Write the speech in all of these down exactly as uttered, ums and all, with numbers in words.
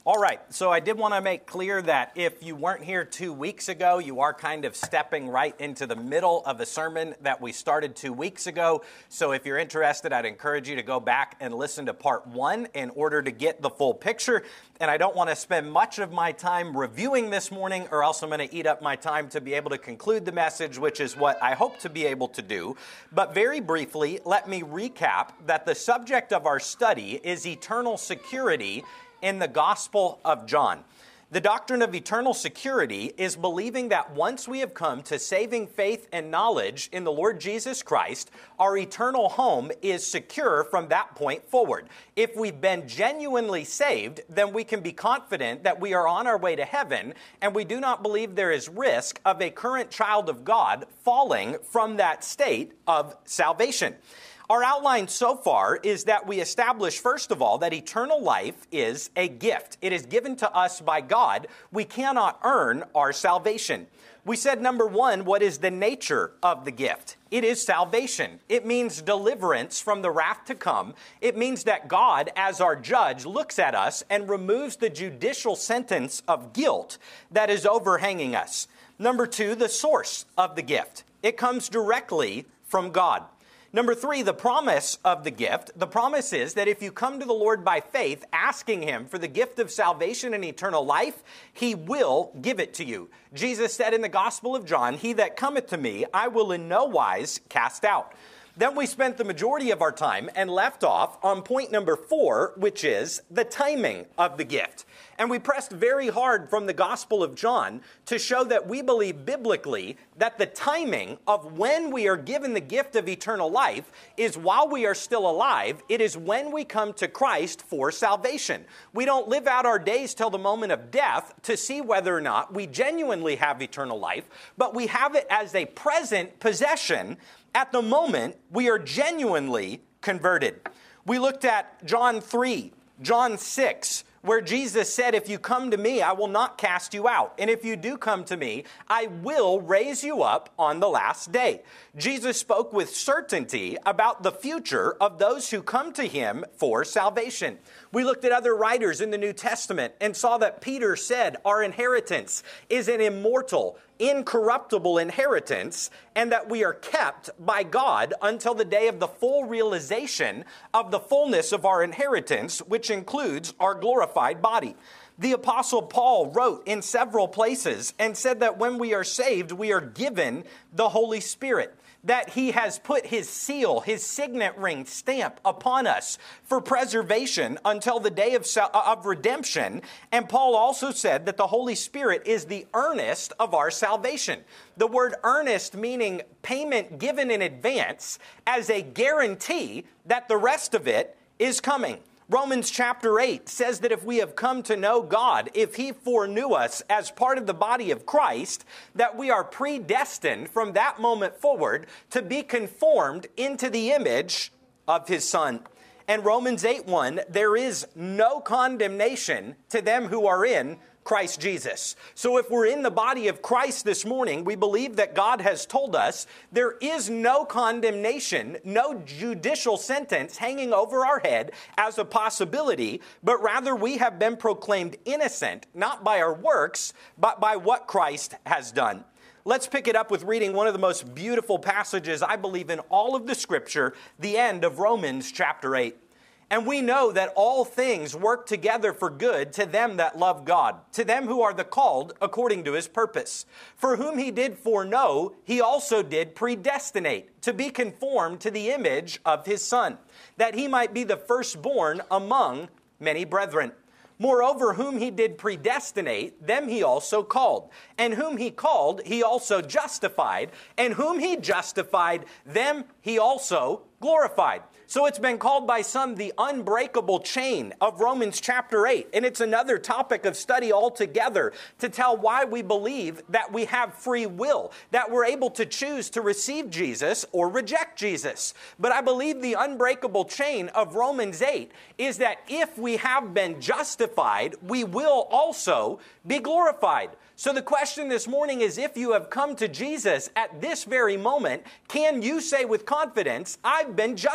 All right, so I did want to make clear that if you weren't here two weeks ago, you are kind of stepping right into the middle of a sermon that we started two weeks ago. So if you're interested, I'd encourage you to go back and listen to part one in order to get the full picture. And I don't want to spend much of my time reviewing this morning, or else I'm going to eat up my time to be able to conclude the message, which is what I hope to be able to do. But very briefly, let me recap that the subject of our study is eternal security in the Gospel of John. The doctrine of eternal security is believing that once we have come to saving faith and knowledge in the Lord Jesus Christ, our eternal home is secure from that point forward. If we've been genuinely saved, then we can be confident that we are on our way to heaven, and we do not believe there is risk of a current child of God falling from that state of salvation. Our outline so far is that we establish, first of all, that eternal life is a gift. It is given to us by God. We cannot earn our salvation. We said, number one, what is the nature of the gift? It is salvation. It means deliverance from the wrath to come. It means that God, as our judge, looks at us and removes the judicial sentence of guilt that is overhanging us. Number two, the source of the gift. It comes directly from God. Number three, the promise of the gift. The promise is that if you come to the Lord by faith, asking Him for the gift of salvation and eternal life, He will give it to you. Jesus said in the Gospel of John, "He that cometh to me, I will in no wise cast out." Then we spent the majority of our time and left off on point number four, which is the timing of the gift. And we pressed very hard from the Gospel of John to show that we believe biblically that the timing of when we are given the gift of eternal life is while we are still alive. It is when we come to Christ for salvation. We don't live out our days till the moment of death to see whether or not we genuinely have eternal life, but we have it as a present possession at the moment we are genuinely converted. We looked at John three, John six, where Jesus said, "If you come to me, I will not cast you out. And if you do come to me, I will raise you up on the last day." Jesus spoke with certainty about the future of those who come to Him for salvation. We looked at other writers in the New Testament and saw that Peter said our inheritance is an immortal, incorruptible inheritance, and that we are kept by God until the day of the full realization of the fullness of our inheritance, which includes our glorified body. The Apostle Paul wrote in several places and said that when we are saved, we are given the Holy Spirit, that He has put His seal, His signet ring stamp upon us for preservation until the day of, of redemption. And Paul also said that the Holy Spirit is the earnest of our salvation. The word earnest meaning payment given in advance as a guarantee that the rest of it is coming. Romans chapter eight says that if we have come to know God, if He foreknew us as part of the body of Christ, that we are predestined from that moment forward to be conformed into the image of His Son. And Romans eight one, there is no condemnation to them who are in Christ Jesus. So if we're in the body of Christ this morning, we believe that God has told us there is no condemnation, no judicial sentence hanging over our head as a possibility, but rather we have been proclaimed innocent, not by our works, but by what Christ has done. Let's pick it up with reading one of the most beautiful passages, I believe, in all of the Scripture, the end of Romans chapter eight. "And we know that all things work together for good to them that love God, to them who are the called according to His purpose. For whom He did foreknow, He also did predestinate to be conformed to the image of His Son, that He might be the firstborn among many brethren. Moreover, whom He did predestinate, them He also called. And whom He called, He also justified. And whom He justified, them He also glorified." So it's been called by some the unbreakable chain of Romans chapter eight. And it's another topic of study altogether to tell why we believe that we have free will, that we're able to choose to receive Jesus or reject Jesus. But I believe the unbreakable chain of Romans eight is that if we have been justified, we will also be glorified. So the question this morning is, if you have come to Jesus at this very moment, can you say with confidence, "I've been justified"?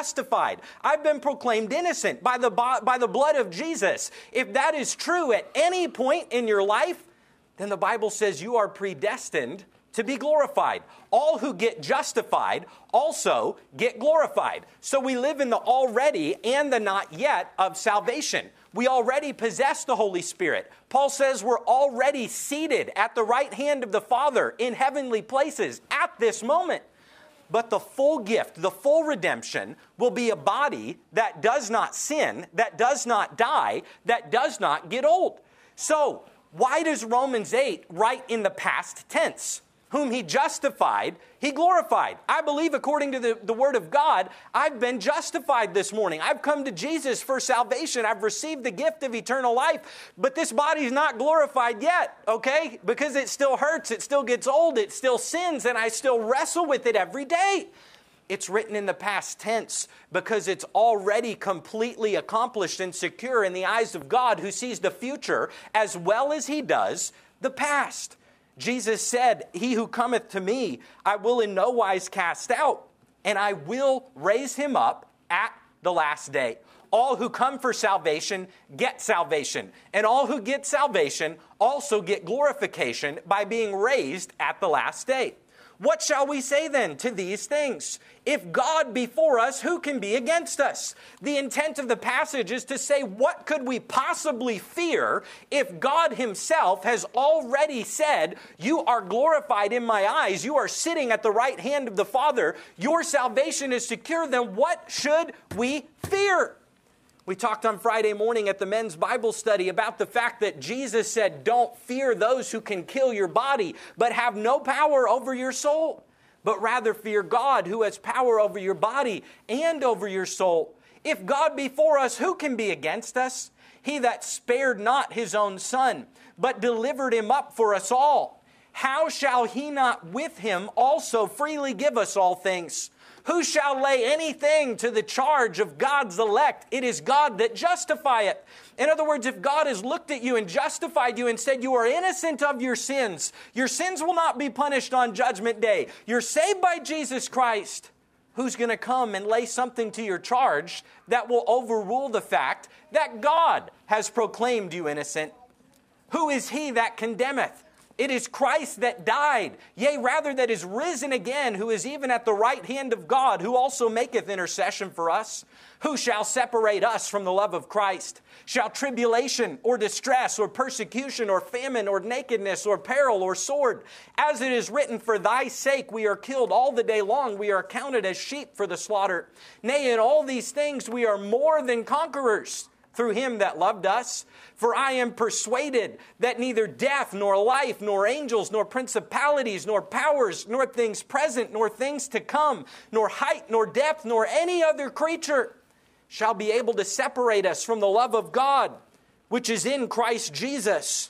glorified. I've been proclaimed innocent by the, by the blood of Jesus. If that is true at any point in your life, then the Bible says you are predestined to be glorified. All who get justified also get glorified. So we live in the already and the not yet of salvation. We already possess the Holy Spirit. Paul says we're already seated at the right hand of the Father in heavenly places at this moment. But the full gift, the full redemption, will be a body that does not sin, that does not die, that does not get old. So, why does Romans eight write in the past tense? Whom he justified, he glorified. I believe according to the, the Word of God, I've been justified this morning. I've come to Jesus for salvation. I've received the gift of eternal life. But this body's not glorified yet, okay? Because it still hurts, it still gets old, it still sins, and I still wrestle with it every day. It's written in the past tense because it's already completely accomplished and secure in the eyes of God, who sees the future as well as he does the past. Jesus said, he who cometh to me, I will in no wise cast out, and I will raise him up at the last day. All who come for salvation get salvation, and all who get salvation also get glorification by being raised at the last day. What shall we say then to these things? If God be for us, who can be against us? The intent of the passage is to say, what could we possibly fear if God himself has already said, you are glorified in my eyes, you are sitting at the right hand of the Father, your salvation is secure, then what should we fear? We talked on Friday morning at the men's Bible study about the fact that Jesus said, don't fear those who can kill your body, but have no power over your soul, but rather fear God who has power over your body and over your soul. If God be for us, who can be against us? He that spared not his own son, but delivered him up for us all, how shall he not with him also freely give us all things? Who shall lay anything to the charge of God's elect? It is God that justifieth. In other words, if God has looked at you and justified you and said you are innocent of your sins, your sins will not be punished on Judgment Day. You're saved by Jesus Christ. Who's going to come and lay something to your charge that will overrule the fact that God has proclaimed you innocent? Who is he that condemneth? It is Christ that died, yea, rather that is risen again, who is even at the right hand of God, who also maketh intercession for us. Who shall separate us from the love of Christ? Shall tribulation or distress or persecution or famine or nakedness or peril or sword? As it is written, for thy sake we are killed all the day long. We are counted as sheep for the slaughter. Nay, in all these things we are more than conquerors through him that loved us. For I am persuaded that neither death, nor life, nor angels, nor principalities, nor powers, nor things present, nor things to come, nor height, nor depth, nor any other creature shall be able to separate us from the love of God, which is in Christ Jesus,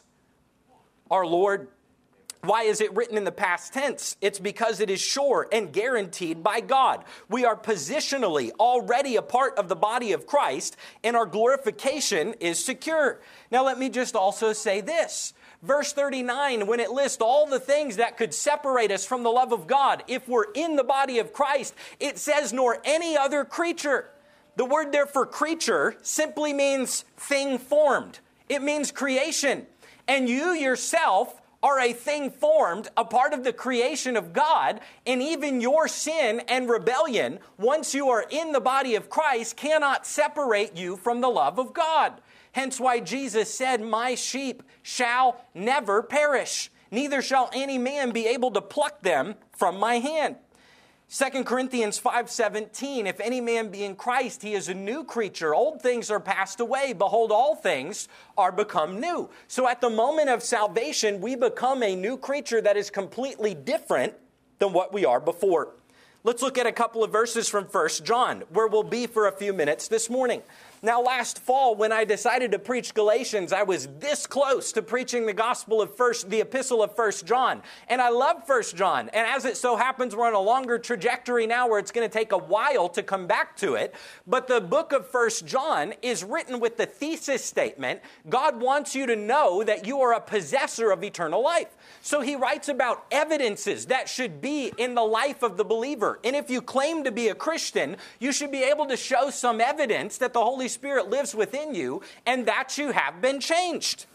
our Lord. Why is it written in the past tense? It's because it is sure and guaranteed by God. We are positionally already a part of the body of Christ, and our glorification is secure. Now let me just also say this. Verse thirty-nine, when it lists all the things that could separate us from the love of God, if we're in the body of Christ, it says, nor any other creature. The word there for creature simply means thing formed. It means creation. And you yourself are a thing formed, a part of the creation of God, and even your sin and rebellion, once you are in the body of Christ, cannot separate you from the love of God. Hence why Jesus said, my sheep shall never perish, neither shall any man be able to pluck them from my hand. Second Corinthians five seventeen, if any man be in Christ, he is a new creature. Old things are passed away. Behold, all things are become new. So at the moment of salvation, we become a new creature that is completely different than what we are before. Let's look at a couple of verses from First John, where we'll be for a few minutes this morning. Now, last fall, when I decided to preach Galatians, I was this close to preaching the gospel of first, the epistle of First John. And I love First John. And as it so happens, we're on a longer trajectory now where it's going to take a while to come back to it. But the book of First John is written with the thesis statement, God wants you to know that you are a possessor of eternal life. So he writes about evidences that should be in the life of the believer. And if you claim to be a Christian, you should be able to show some evidence that the Holy Spirit lives within you and that you have been changed.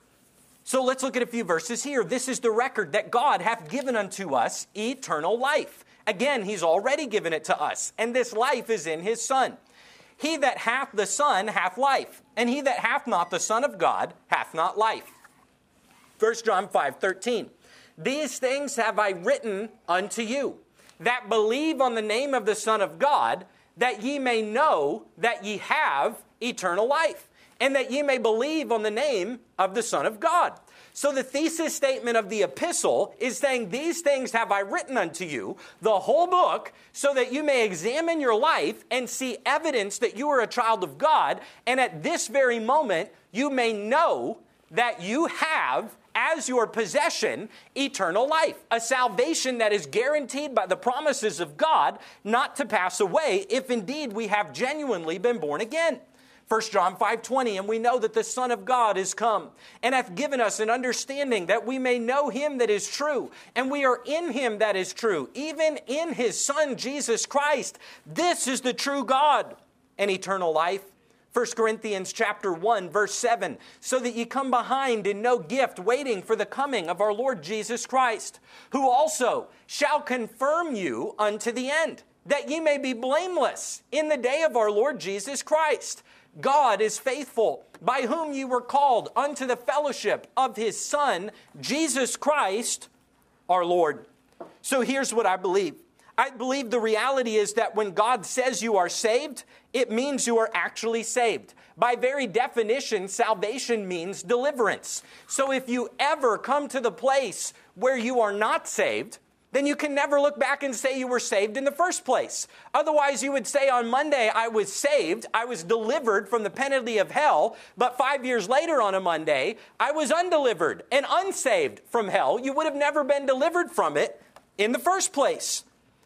So let's look at a few verses here. This is the record that God hath given unto us eternal life. Again, he's already given it to us, and this life is in his Son. He that hath the Son hath life, and he that hath not the Son of God hath not life. First John five thirteen. These things have I written unto you, that believe on the name of the Son of God, that ye may know that ye have eternal life, and that ye may believe on the name of the Son of God. So the thesis statement of the epistle is saying, these things have I written unto you, the whole book, so that you may examine your life and see evidence that you are a child of God, and at this very moment, you may know that you have as your possession eternal life, a salvation that is guaranteed by the promises of God not to pass away if indeed we have genuinely been born again. First John five twenty, and we know that the Son of God is come, and hath given us an understanding that we may know him that is true, and we are in him that is true, even in his Son Jesus Christ. This is the true God and eternal life. First Corinthians chapter one, verse seven, so that ye come behind in no gift, waiting for the coming of our Lord Jesus Christ, who also shall confirm you unto the end, that ye may be blameless in the day of our Lord Jesus Christ. God is faithful, by whom ye were called unto the fellowship of his Son, Jesus Christ, our Lord. So here's what I believe. I believe the reality is that when God says you are saved, it means you are actually saved. By very definition, salvation means deliverance. So if you ever come to the place where you are not saved, then you can never look back and say you were saved in the first place. Otherwise, you would say on Monday, I was saved, I was delivered from the penalty of hell, but five years later on a Monday, I was undelivered and unsaved from hell. You would have never been delivered from it in the first place.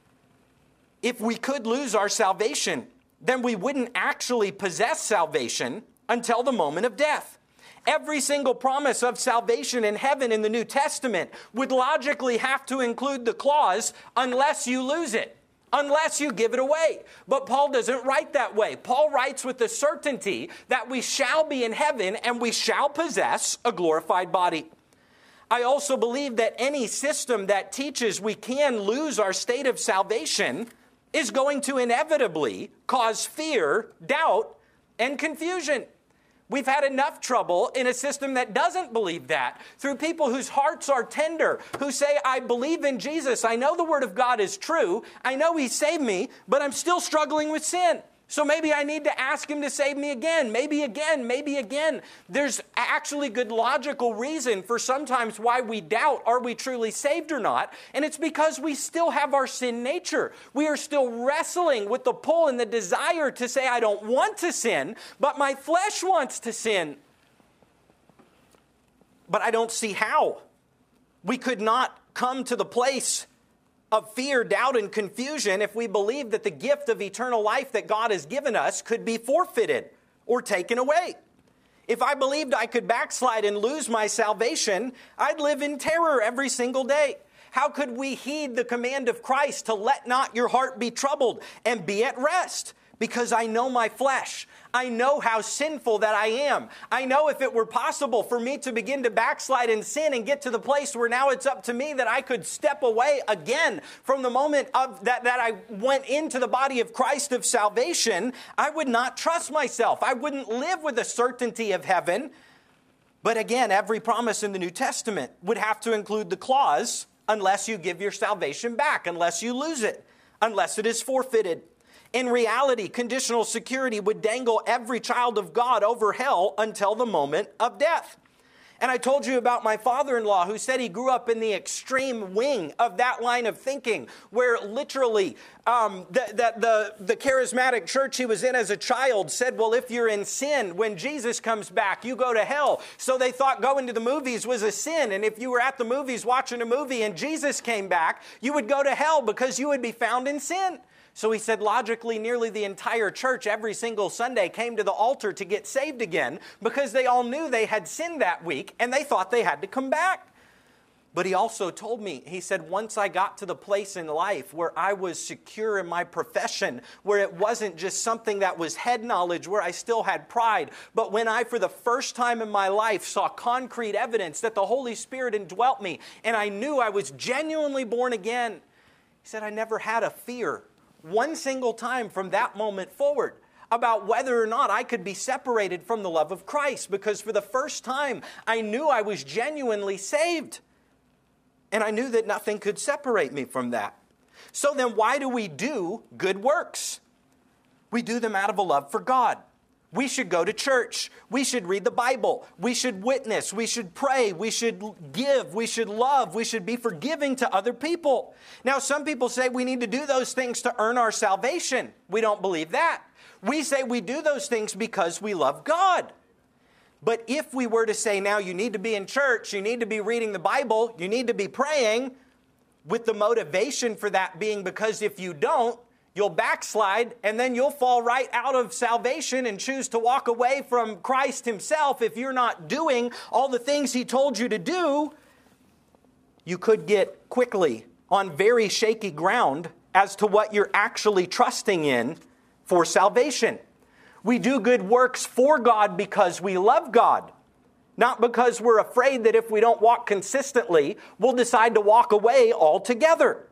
If we could lose our salvation, then we wouldn't actually possess salvation until the moment of death. Every single promise of salvation in heaven in the New Testament would logically have to include the clause, unless you lose it, unless you give it away. But Paul doesn't write that way. Paul writes with the certainty that we shall be in heaven and we shall possess a glorified body. I also believe that any system that teaches we can lose our state of salvation is going to inevitably cause fear, doubt, and confusion. We've had enough trouble in a system that doesn't believe that, through people whose hearts are tender, who say, I believe in Jesus. I know the Word of God is true. I know He saved me, but I'm still struggling with sin. So maybe I need to ask Him to save me again, maybe again, maybe again. There's actually good logical reason for sometimes why we doubt, are we truly saved or not? And it's because we still have our sin nature. We are still wrestling with the pull and the desire to say, I don't want to sin, but my flesh wants to sin. But I don't see how. We could not come to the place of fear, doubt, and confusion if we believe that the gift of eternal life that God has given us could be forfeited or taken away. If I believed I could backslide and lose my salvation, I'd live in terror every single day. How could we heed the command of Christ to let not your heart be troubled and be at rest? Because I know my flesh. I know how sinful that I am. I know if it were possible for me to begin to backslide in sin and get to the place where now it's up to me that I could step away again from the moment of that, that I went into the body of Christ of salvation, I would not trust myself. I wouldn't live with the certainty of heaven. But again, every promise in the New Testament would have to include the clause, unless you give your salvation back, unless you lose it, unless it is forfeited. In reality, conditional security would dangle every child of God over hell until the moment of death. And I told you about my father-in-law who said he grew up in the extreme wing of that line of thinking, where literally um, the, the, the, the charismatic church he was in as a child said, well, if you're in sin, when Jesus comes back, you go to hell. So they thought going to the movies was a sin. And if you were at the movies watching a movie and Jesus came back, you would go to hell because you would be found in sin. So he said, logically, nearly the entire church every single Sunday came to the altar to get saved again because they all knew they had sinned that week and they thought they had to come back. But he also told me, he said, once I got to the place in life where I was secure in my profession, where it wasn't just something that was head knowledge, where I still had pride, but when I, for the first time in my life, saw concrete evidence that the Holy Spirit indwelt me and I knew I was genuinely born again, he said, I never had a fear one single time from that moment forward about whether or not I could be separated from the love of Christ, because for the first time I knew I was genuinely saved and I knew that nothing could separate me from that. So then why do we do good works? We do them out of a love for God. We should go to church. We should read the Bible. We should witness. We should pray. We should give. We should love. We should be forgiving to other people. Now, some people say we need to do those things to earn our salvation. We don't believe that. We say we do those things because we love God. But if we were to say, now you need to be in church, you need to be reading the Bible, you need to be praying, with the motivation for that being because if you don't, you'll backslide, and then you'll fall right out of salvation and choose to walk away from Christ himself if you're not doing all the things he told you to do. You could get quickly on very shaky ground as to what you're actually trusting in for salvation. We do good works for God because we love God, not because we're afraid that if we don't walk consistently, we'll decide to walk away altogether.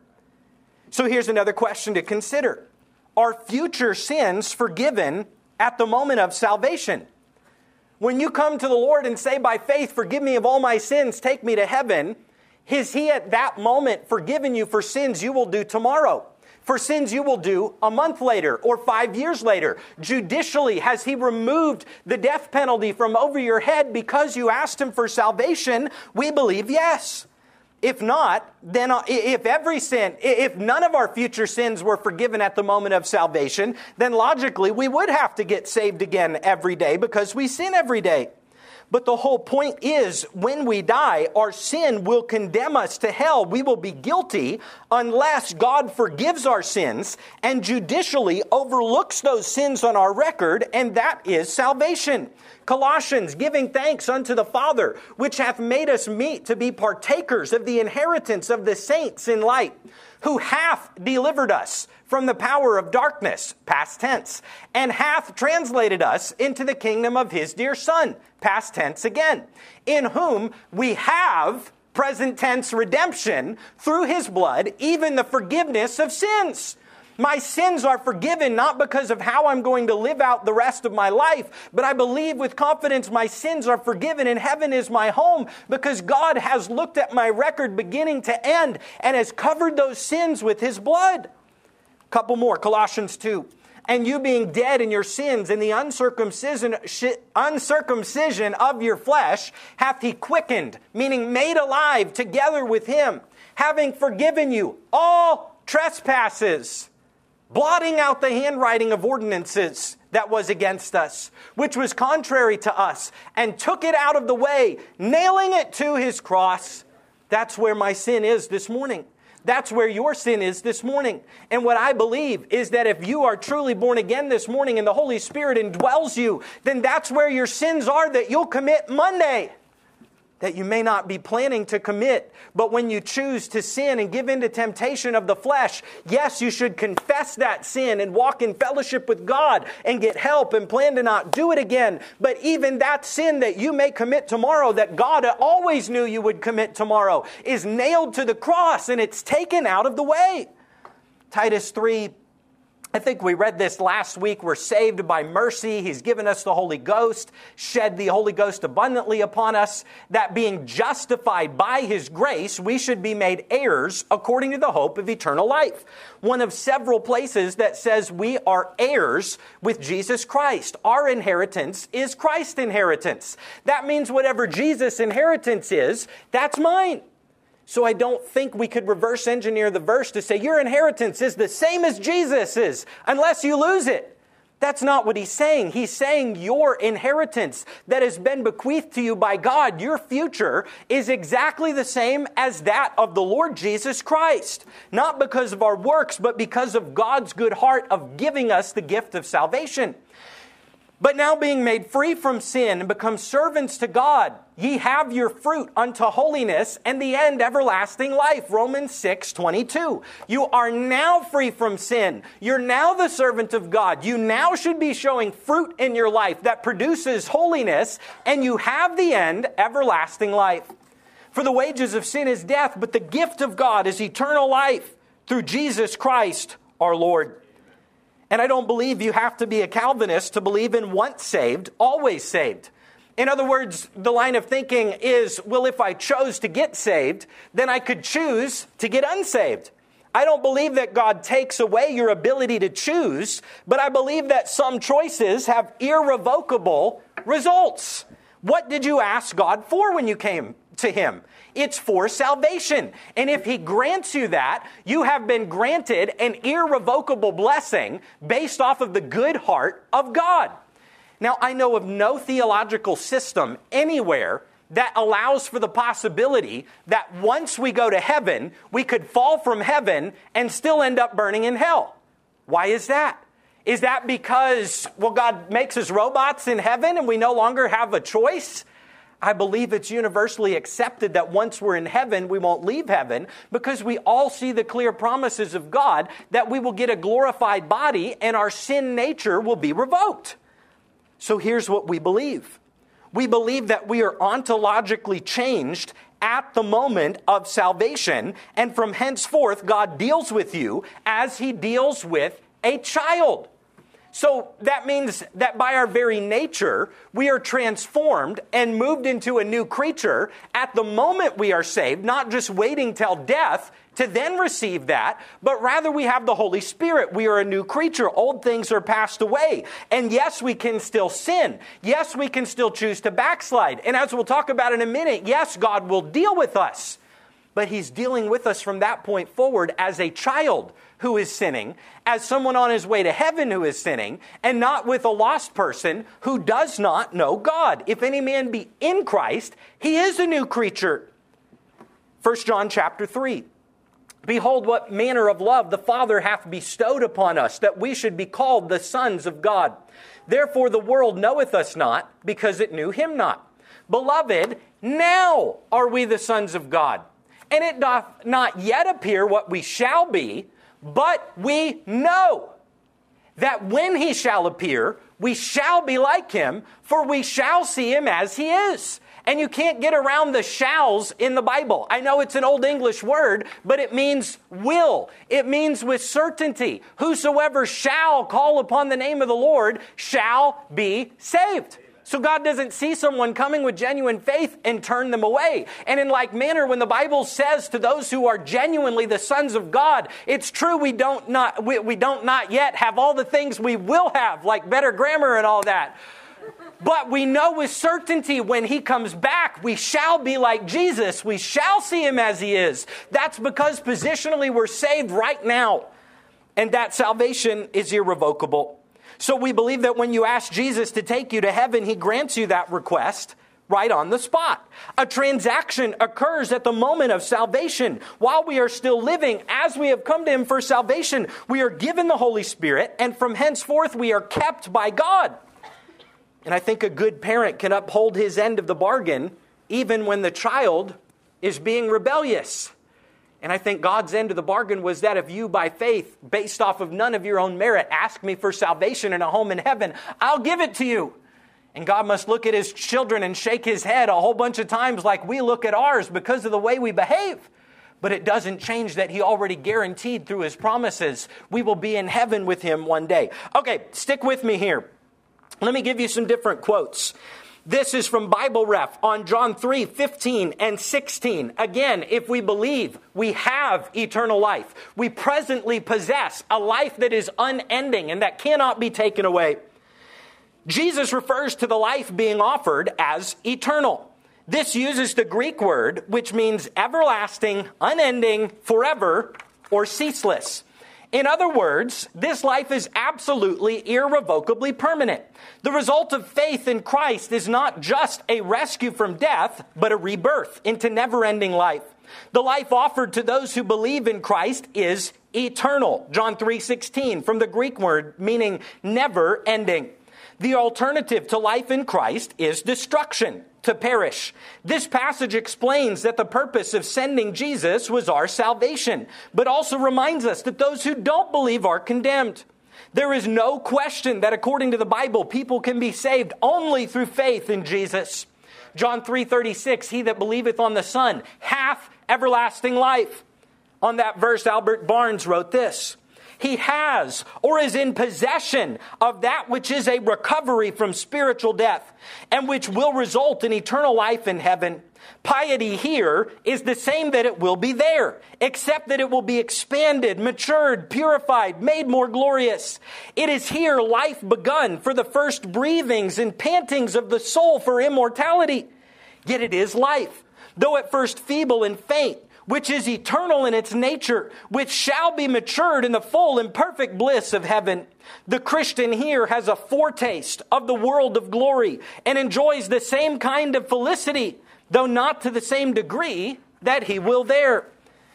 So here's another question to consider. Are future sins forgiven at the moment of salvation? When you come to the Lord and say by faith, forgive me of all my sins, take me to heaven, is he at that moment forgiven you for sins you will do tomorrow? For sins you will do a month later or five years later? Judicially, has he removed the death penalty from over your head because you asked him for salvation? We believe yes. If not, then if every sin, if none of our future sins were forgiven at the moment of salvation, then logically we would have to get saved again every day because we sin every day. But the whole point is, when we die, our sin will condemn us to hell. We will be guilty unless God forgives our sins and judicially overlooks those sins on our record, and that is salvation. Colossians, giving thanks unto the Father, which hath made us meet to be partakers of the inheritance of the saints in light, who hath delivered us from the power of darkness, past tense, and hath translated us into the kingdom of his dear Son, past tense again, in whom we have, present tense, redemption through his blood, even the forgiveness of sins. My sins are forgiven not because of how I'm going to live out the rest of my life, but I believe with confidence my sins are forgiven and heaven is my home because God has looked at my record beginning to end and has covered those sins with his blood. A couple more, Colossians two. And you being dead in your sins and the uncircumcision, uncircumcision of your flesh hath he quickened, meaning made alive together with him, having forgiven you all trespasses, blotting out the handwriting of ordinances that was against us, which was contrary to us, and took it out of the way, nailing it to his cross. That's where my sin is this morning. That's where your sin is this morning. And what I believe is that if you are truly born again this morning and the Holy Spirit indwells you, then that's where your sins are that you'll commit Monday, that you may not be planning to commit. But when you choose to sin and give in to temptation of the flesh, yes, you should confess that sin and walk in fellowship with God and get help and plan to not do it again. But even that sin that you may commit tomorrow, that God always knew you would commit tomorrow, is nailed to the cross and it's taken out of the way. Titus three I think we read this last week. We're saved by mercy. He's given us the Holy Ghost, shed the Holy Ghost abundantly upon us, that being justified by His grace, we should be made heirs according to the hope of eternal life. One of several places that says we are heirs with Jesus Christ. Our inheritance is Christ's inheritance. That means whatever Jesus' inheritance is, that's mine. So I don't think we could reverse engineer the verse to say your inheritance is the same as Jesus's unless you lose it. That's not what he's saying. He's saying your inheritance that has been bequeathed to you by God, your future, is exactly the same as that of the Lord Jesus Christ. Not because of our works, but because of God's good heart of giving us the gift of salvation. But now being made free from sin and become servants to God, ye have your fruit unto holiness and the end everlasting life. Romans six twenty-two. You are now free from sin. You're now the servant of God. You now should be showing fruit in your life that produces holiness, and you have the end everlasting life. For the wages of sin is death, but the gift of God is eternal life through Jesus Christ our Lord. And I don't believe you have to be a Calvinist to believe in once saved, always saved. In other words, the line of thinking is, well, if I chose to get saved, then I could choose to get unsaved. I don't believe that God takes away your ability to choose, but I believe that some choices have irrevocable results. What did you ask God for when you came to Him? It's for salvation. And if He grants you that, you have been granted an irrevocable blessing based off of the good heart of God. Now, I know of no theological system anywhere that allows for the possibility that once we go to heaven, we could fall from heaven and still end up burning in hell. Why is that? Is that because, well, God makes us robots in heaven and we no longer have a choice? I believe it's universally accepted that once we're in heaven, we won't leave heaven because we all see the clear promises of God that we will get a glorified body and our sin nature will be revoked. So here's what we believe. We believe that we are ontologically changed at the moment of salvation, and from henceforth, God deals with you as He deals with a child. So that means that by our very nature, we are transformed and moved into a new creature at the moment we are saved, not just waiting till death to then receive that, but rather we have the Holy Spirit. We are a new creature. Old things are passed away. And yes, we can still sin. Yes, we can still choose to backslide. And as we'll talk about in a minute, yes, God will deal with us. But He's dealing with us from that point forward as a child who is sinning, as someone on his way to heaven who is sinning, and not with a lost person who does not know God. If any man be in Christ, he is a new creature. First John chapter three. Behold, what manner of love the Father hath bestowed upon us, that we should be called the sons of God. Therefore the world knoweth us not, because it knew Him not. Beloved, now are we the sons of God. And it doth not yet appear what we shall be, but we know that when He shall appear, we shall be like Him, for we shall see Him as He is. And you can't get around the shalls in the Bible. I know it's an Old English word, but it means will. It means with certainty. Whosoever shall call upon the name of the Lord shall be saved. So God doesn't see someone coming with genuine faith and turn them away. And in like manner, when the Bible says to those who are genuinely the sons of God, it's true we don't not we, we don't not yet have all the things we will have, like better grammar and all that. But we know with certainty when He comes back, we shall be like Jesus. We shall see Him as He is. That's because positionally we're saved right now. And that salvation is irrevocable. So we believe that when you ask Jesus to take you to heaven, He grants you that request right on the spot. A transaction occurs at the moment of salvation. While we are still living, as we have come to Him for salvation, we are given the Holy Spirit, and from henceforth we are kept by God. And I think a good parent can uphold his end of the bargain even when the child is being rebellious. And I think God's end of the bargain was that if you, by faith, based off of none of your own merit, ask me for salvation and a home in heaven, I'll give it to you. And God must look at His children and shake His head a whole bunch of times like we look at ours because of the way we behave. But it doesn't change that he already guaranteed through his promises we will be in heaven with him one day. Okay, stick with me here. Let me give you some different quotes. This is from Bible Ref on John three, fifteen and sixteen. Again, if we believe we have eternal life, we presently possess a life that is unending and that cannot be taken away. Jesus refers to the life being offered as eternal. This uses the Greek word, which means everlasting, unending, forever, or ceaseless. In other words, this life is absolutely irrevocably permanent. The result of faith in Christ is not just a rescue from death, but a rebirth into never-ending life. The life offered to those who believe in Christ is eternal. John three sixteen, from the Greek word meaning never-ending. The alternative to life in Christ is destruction, to perish. This passage explains that the purpose of sending Jesus was our salvation, but also reminds us that those who don't believe are condemned. There is no question that according to the Bible, people can be saved only through faith in Jesus. John three thirty-six, he that believeth on the Son hath everlasting life. On that verse, Albert Barnes wrote this: he has or is in possession of that which is a recovery from spiritual death and which will result in eternal life in heaven. Piety here is the same that it will be there, except that it will be expanded, matured, purified, made more glorious. It is here life begun for the first breathings and pantings of the soul for immortality. Yet it is life, though at first feeble and faint, which is eternal in its nature, which shall be matured in the full and perfect bliss of heaven. The Christian here has a foretaste of the world of glory and enjoys the same kind of felicity, though not to the same degree that he will there.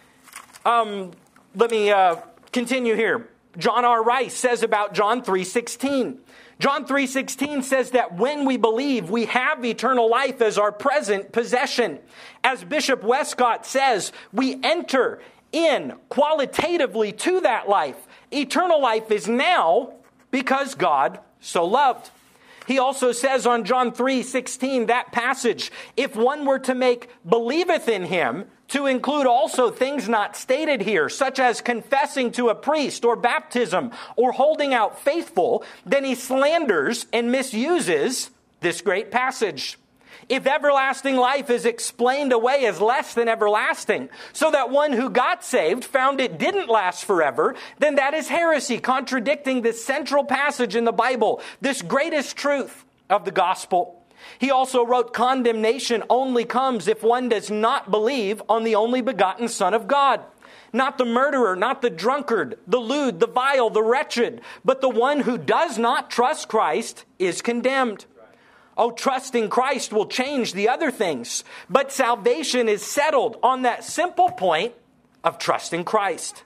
Um, let me uh, continue here. John R. Rice says about John three sixteen. John three sixteen says that when we believe, we have eternal life as our present possession. As Bishop Westcott says, we enter in qualitatively to that life. Eternal life is now because God so loved. He also says on John three sixteen, that passage, if one were to make believeth in him, to include also things not stated here, such as confessing to a priest or baptism or holding out faithful, then he slanders and misuses this great passage. If everlasting life is explained away as less than everlasting, so that one who got saved found it didn't last forever, then that is heresy, contradicting this central passage in the Bible, this greatest truth of the gospel. He also wrote, condemnation only comes if one does not believe on the only begotten Son of God. Not the murderer, not the drunkard, the lewd, the vile, the wretched, but the one who does not trust Christ is condemned. Oh, trusting Christ will change the other things, but salvation is settled on that simple point of trusting Christ.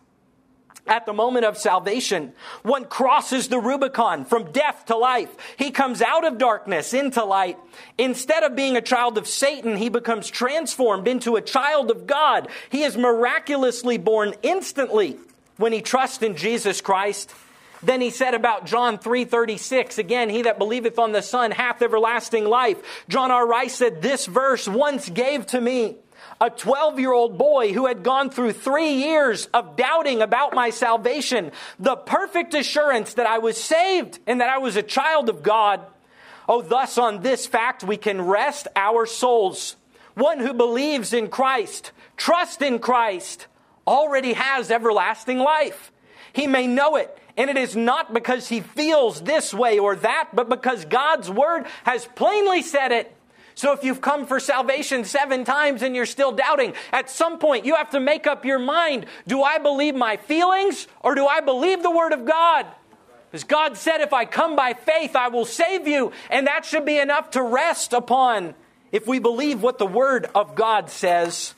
At the moment of salvation, one crosses the Rubicon from death to life. He comes out of darkness into light. Instead of being a child of Satan, he becomes transformed into a child of God. He is miraculously born instantly when he trusts in Jesus Christ. Then he said about John three thirty-six, again, he that believeth on the Son hath everlasting life. John R. Rice said, this verse once gave to me, a twelve-year-old boy who had gone through three years of doubting about my salvation, the perfect assurance that I was saved and that I was a child of God. Oh, thus on this fact we can rest our souls. One who believes in Christ, trusts in Christ, already has everlasting life. He may know it, and it is not because he feels this way or that, but because God's Word has plainly said it. So if you've come for salvation seven times and you're still doubting, at some point you have to make up your mind, do I believe my feelings or do I believe the Word of God? Because God said, if I come by faith, I will save you. And that should be enough to rest upon if we believe what the Word of God says.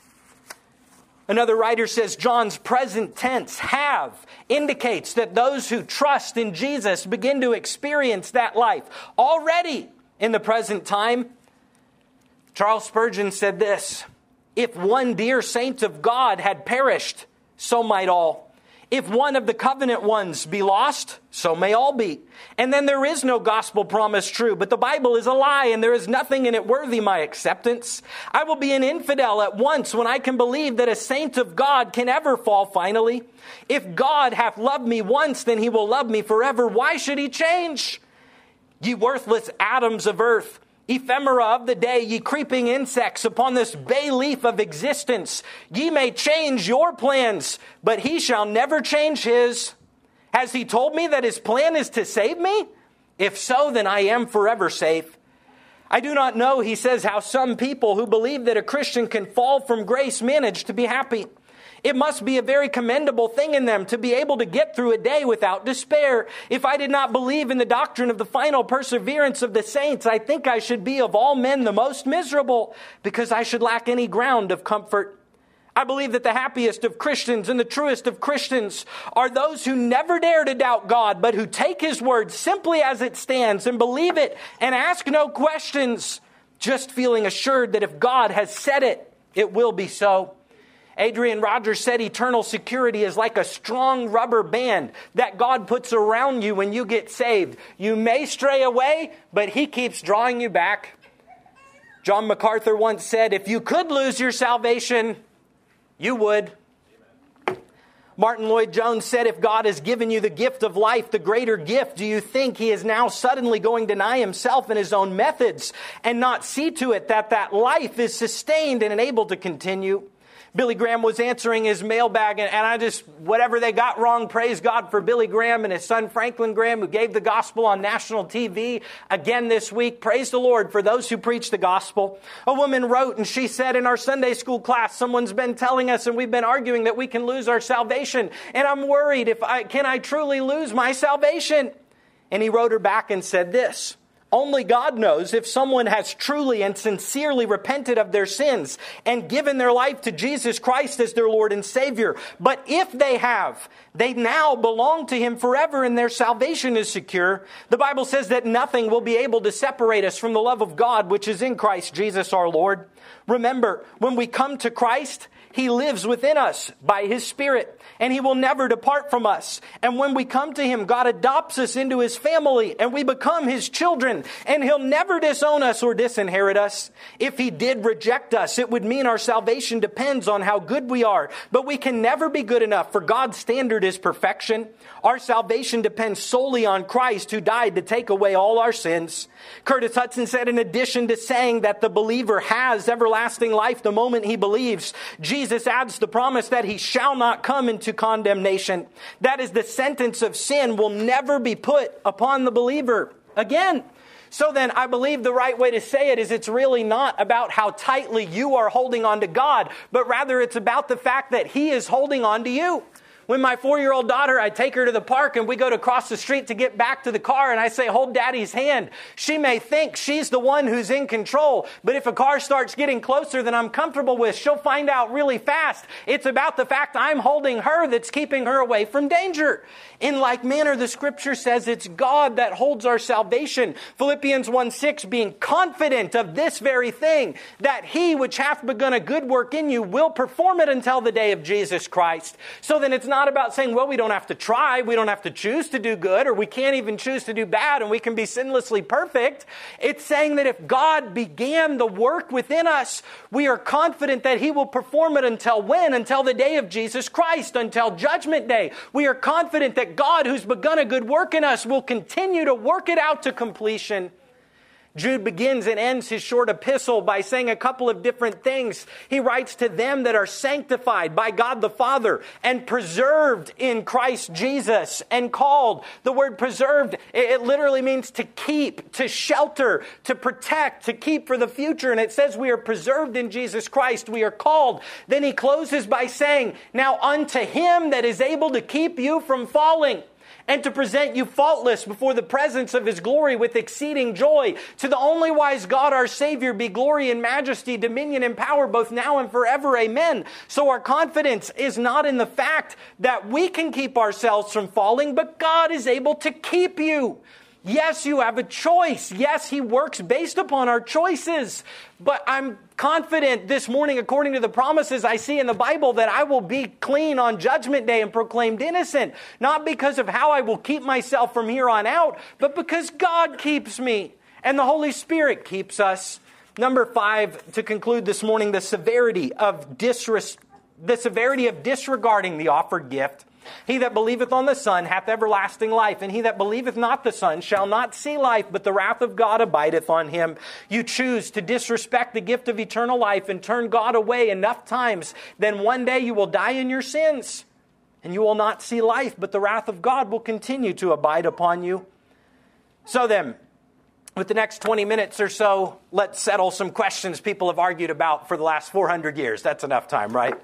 Another writer says John's present tense, have, indicates that those who trust in Jesus begin to experience that life already in the present time. Charles Spurgeon said this, if one dear saint of God had perished, so might all. If one of the covenant ones be lost, so may all be. And then there is no gospel promise true, but the Bible is a lie, and there is nothing in it worthy my acceptance. I will be an infidel at once when I can believe that a saint of God can ever fall finally. If God hath loved me once, then he will love me forever. Why should he change? Ye worthless atoms of earth, ephemera of the day, ye creeping insects upon this bay leaf of existence, ye may change your plans, but he shall never change his. Has he told me that his plan is to save me? If so, then I am forever safe. I do not know, he says, how some people who believe that a Christian can fall from grace manage to be happy. It must be a very commendable thing in them to be able to get through a day without despair. If I did not believe in the doctrine of the final perseverance of the saints, I think I should be of all men the most miserable, because I should lack any ground of comfort. I believe that the happiest of Christians and the truest of Christians are those who never dare to doubt God, but who take his word simply as it stands and believe it and ask no questions, just feeling assured that if God has said it, it will be so. Adrian Rogers said eternal security is like a strong rubber band that God puts around you when you get saved. You may stray away, but he keeps drawing you back. John MacArthur once said, if you could lose your salvation, you would. Martin Lloyd-Jones said, if God has given you the gift of life, the greater gift, do you think he is now suddenly going to deny himself and his own methods and not see to it that that life is sustained and enabled to continue? Billy Graham was answering his mailbag, and, and I just, whatever they got wrong, praise God for Billy Graham and his son Franklin Graham, who gave the gospel on national T V again this week. Praise the Lord for those who preach the gospel. A woman wrote, and she said, in our Sunday school class, someone's been telling us, and we've been arguing that we can lose our salvation. And I'm worried, if I can I truly lose my salvation? And he wrote her back and said this: only God knows if someone has truly and sincerely repented of their sins and given their life to Jesus Christ as their Lord and Savior. But if they have, they now belong to him forever and their salvation is secure. The Bible says that nothing will be able to separate us from the love of God, which is in Christ Jesus our Lord. Remember, when we come to Christ, he lives within us by his Spirit, and he will never depart from us. And when we come to him, God adopts us into his family, and we become his children, and he'll never disown us or disinherit us. If he did reject us, it would mean our salvation depends on how good we are. But we can never be good enough, for God's standard is perfection. Our salvation depends solely on Christ, who died to take away all our sins. Curtis Hudson said, in addition to saying that the believer has everlasting life the moment he believes, Jesus adds the promise that he shall not come into condemnation. That is, the sentence of sin will never be put upon the believer again. So then, I believe the right way to say it is it's really not about how tightly you are holding on to God, but rather it's about the fact that he is holding on to you. When my four-year-old daughter, I take her to the park and we go to cross the street to get back to the car and I say, hold Daddy's hand. She may think she's the one who's in control, but if a car starts getting closer than I'm comfortable with, she'll find out really fast. It's about the fact I'm holding her that's keeping her away from danger. In like manner, the scripture says it's God that holds our salvation. Philippians one six, being confident of this very thing, that he which hath begun a good work in you will perform it until the day of Jesus Christ. So then it's not about saying, well, we don't have to try, we don't have to choose to do good, or we can't even choose to do bad, and we can be sinlessly perfect. It's saying that if God began the work within us, we are confident that he will perform it until when? Until the day of Jesus Christ, until judgment day. We are confident that God, who's begun a good work in us, will continue to work it out to completion. Jude begins and ends his short epistle by saying a couple of different things. He writes to them that are sanctified by God the Father and preserved in Christ Jesus and called. The word preserved, it literally means to keep, to shelter, to protect, to keep for the future. And it says we are preserved in Jesus Christ. We are called. Then he closes by saying, now unto him that is able to keep you from falling, and to present you faultless before the presence of his glory with exceeding joy. To the only wise God our Savior be glory and majesty, dominion and power, both now and forever. Amen. So our confidence is not in the fact that we can keep ourselves from falling, but God is able to keep you. Yes, you have a choice. Yes, he works based upon our choices. But I'm confident this morning, according to the promises I see in the Bible, that I will be clean on Judgment Day and proclaimed innocent. Not because of how I will keep myself from here on out, but because God keeps me and the Holy Spirit keeps us. Number five, to conclude this morning, the severity of disres- the severity of disregarding the offered gift. He that believeth on the Son hath everlasting life, and he that believeth not the Son shall not see life, but the wrath of God abideth on him. You choose to disrespect the gift of eternal life and turn God away enough times, then one day you will die in your sins, and you will not see life, but the wrath of God will continue to abide upon you. So then, with the next twenty minutes or so, let's settle some questions people have argued about for the last four hundred years. That's enough time, right?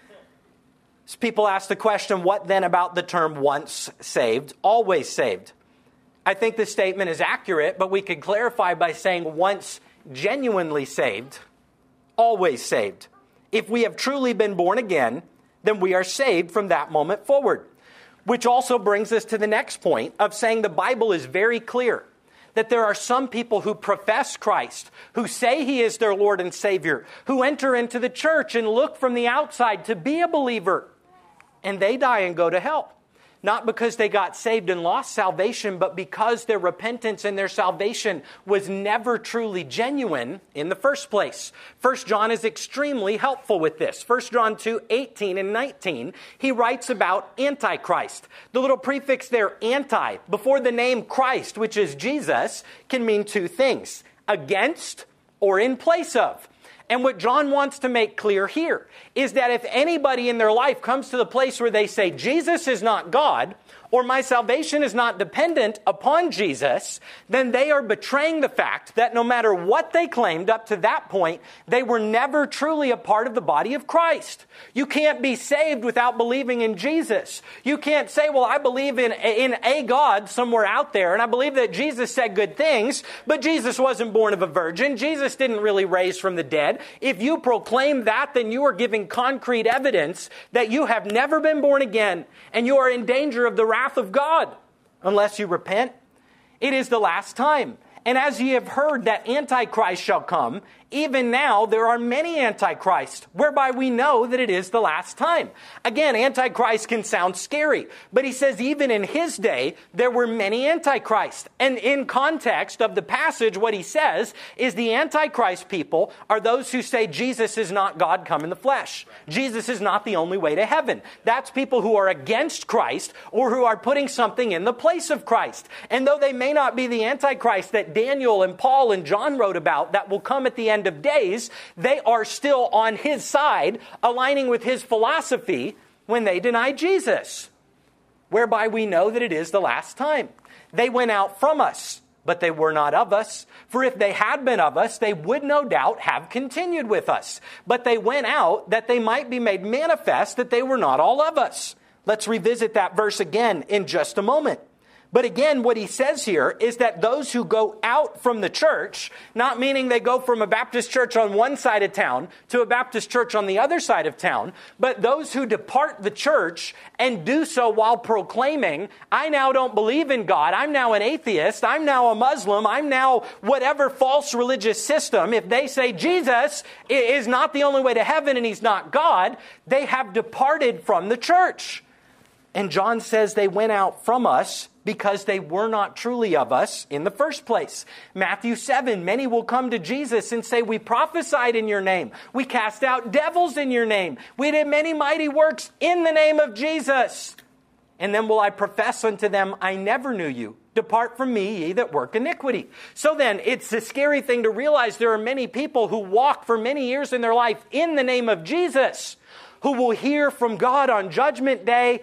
So people ask the question, what then about the term once saved, always saved? I think this statement is accurate, but we could clarify by saying once genuinely saved, always saved. If we have truly been born again, then we are saved from that moment forward. Which also brings us to the next point of saying the Bible is very clear that there are some people who profess Christ, who say He is their Lord and Savior, who enter into the church and look from the outside to be a believer, and they die and go to hell. Not because they got saved and lost salvation, but because their repentance and their salvation was never truly genuine in the first place. First John is extremely helpful with this. First John two, eighteen and nineteen, he writes about Antichrist. The little prefix there, anti, before the name Christ, which is Jesus, can mean two things: against or in place of. And what John wants to make clear here is that if anybody in their life comes to the place where they say, Jesus is not God, or my salvation is not dependent upon Jesus, then they are betraying the fact that no matter what they claimed up to that point, they were never truly a part of the body of Christ. You can't be saved without believing in Jesus. You can't say, well, I believe in, in a God somewhere out there, and I believe that Jesus said good things, but Jesus wasn't born of a virgin. Jesus didn't really raise from the dead. If you proclaim that, then you are giving concrete evidence that you have never been born again, and you are in danger of the wrath of God unless you repent. It is the last time. And as ye have heard that Antichrist shall come, even now there are many Antichrists, whereby we know that it is the last time. Again, Antichrist can sound scary, but he says even in his day, there were many Antichrists. And in context of the passage, what he says is the Antichrist people are those who say Jesus is not God come in the flesh. Jesus is not the only way to heaven. That's people who are against Christ or who are putting something in the place of Christ. And though they may not be the Antichrist that Daniel and Paul and John wrote about that will come at the end of days, they are still on his side, aligning with his philosophy when they deny Jesus, whereby we know that it is the last time. They went out from us, but they were not of us. For if they had been of us, they would no doubt have continued with us. But they went out that they might be made manifest that they were not all of us. Let's revisit that verse again in just a moment. But again, what he says here is that those who go out from the church, not meaning they go from a Baptist church on one side of town to a Baptist church on the other side of town, but those who depart the church and do so while proclaiming, I now don't believe in God, I'm now an atheist, I'm now a Muslim, I'm now whatever false religious system. If they say Jesus is not the only way to heaven and He's not God, they have departed from the church. And John says they went out from us because they were not truly of us in the first place. Matthew seven, many will come to Jesus and say, we prophesied in your name. We cast out devils in your name. We did many mighty works in the name of Jesus. And then will I profess unto them, I never knew you. Depart from me, ye that work iniquity. So then, it's a scary thing to realize there are many people who walk for many years in their life in the name of Jesus, who will hear from God on Judgment Day,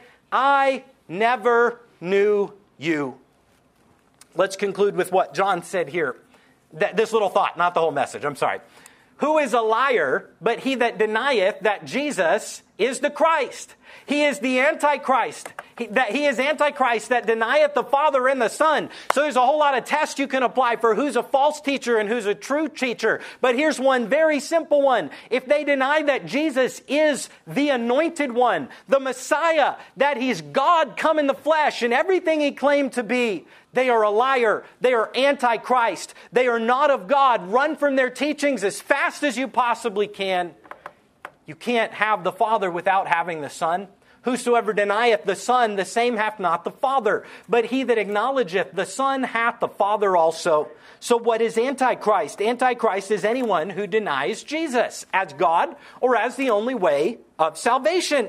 I never knew you. Let's conclude with what John said here. Th- this little thought, not the whole message, I'm sorry. Who is a liar but he that denieth that Jesus is the Christ? He is the Antichrist. He, that he is Antichrist that denieth the Father and the Son. So there's a whole lot of tests you can apply for who's a false teacher and who's a true teacher. But here's one very simple one. If they deny that Jesus is the anointed one, the Messiah, that he's God come in the flesh and everything he claimed to be, they are a liar. They are Antichrist. They are not of God. Run from their teachings as fast as you possibly can. You can't have the Father without having the Son. Whosoever denieth the Son, the same hath not the Father. But he that acknowledgeth the Son hath the Father also. So what is Antichrist? Antichrist is anyone who denies Jesus as God or as the only way of salvation.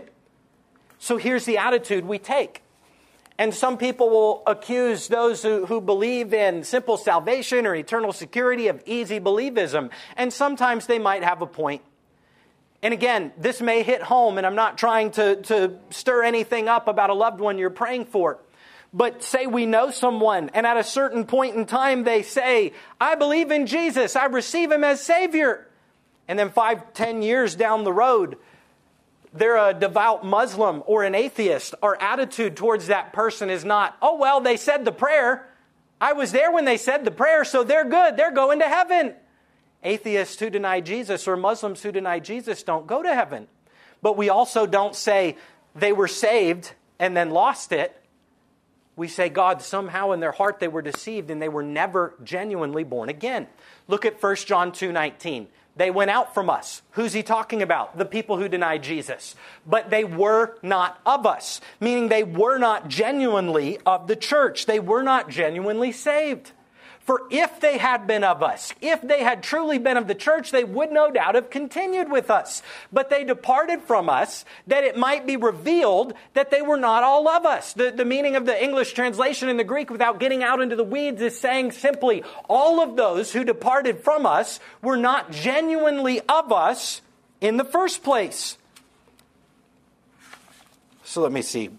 So here's the attitude we take. And some people will accuse those who, who believe in simple salvation or eternal security of easy believism. And sometimes they might have a point. And again, this may hit home, and I'm not trying to, to stir anything up about a loved one you're praying for. But say we know someone, and at a certain point in time they say, I believe in Jesus, I receive him as Savior. And then five, ten years down the road, they're a devout Muslim or an atheist. Our attitude towards that person is not, oh, well, they said the prayer. I was there when they said the prayer, so they're good. They're going to heaven. Atheists who deny Jesus or Muslims who deny Jesus don't go to heaven. But we also don't say they were saved and then lost it. We say, God, somehow in their heart they were deceived and they were never genuinely born again. Look at First John two nineteen. They went out from us. Who's he talking about? The people who denied Jesus. But they were not of us, meaning they were not genuinely of the church. They were not genuinely saved. For if they had been of us, if they had truly been of the church, they would no doubt have continued with us. But they departed from us, that it might be revealed that they were not all of us. The, the meaning of the English translation in the Greek, without getting out into the weeds, is saying simply, all of those who departed from us were not genuinely of us in the first place. So let me see.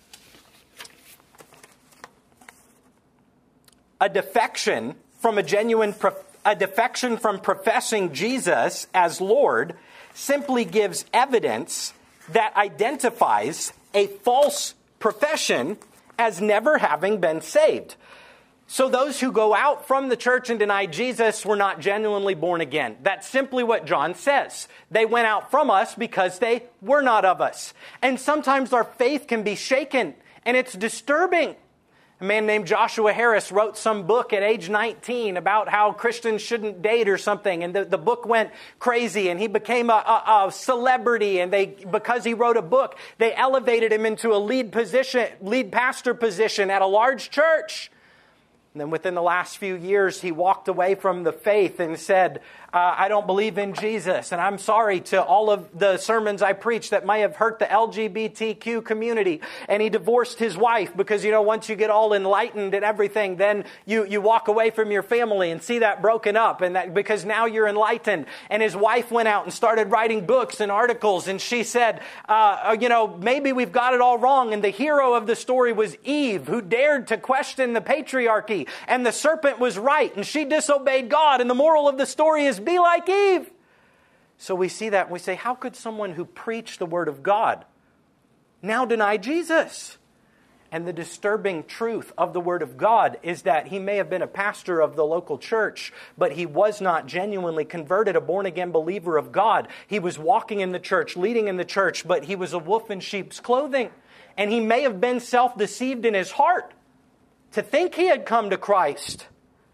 A defection from a genuine, a defection from professing Jesus as Lord simply gives evidence that identifies a false profession as never having been saved. So those who go out from the church and deny Jesus were not genuinely born again. That's simply what John says. They went out from us because they were not of us. And sometimes our faith can be shaken, and it's disturbing. A man named Joshua Harris wrote some book at age nineteen about how Christians shouldn't date or something. And the, the book went crazy and he became a, a, a celebrity. And they, because he wrote a book, they elevated him into a lead position, lead pastor position at a large church. And then within the last few years, he walked away from the faith and said, uh, I don't believe in Jesus. And I'm sorry to all of the sermons I preached that may have hurt the L G B T Q community. And he divorced his wife because, you know, once you get all enlightened and everything, then you, you walk away from your family and see that broken up. And that because now you're enlightened. And his wife went out and started writing books and articles. And she said, uh, you know, maybe we've got it all wrong. And the hero of the story was Eve, who dared to question the patriarchy. And the serpent was right, and she disobeyed God. And the moral of the story is be like Eve. So we see that and we say, how could someone who preached the Word of God now deny Jesus? And the disturbing truth of the Word of God is that he may have been a pastor of the local church, but he was not genuinely converted, a born-again believer of God. He was walking in the church, leading in the church, but he was a wolf in sheep's clothing. And he may have been self-deceived in his heart to think he had come to Christ.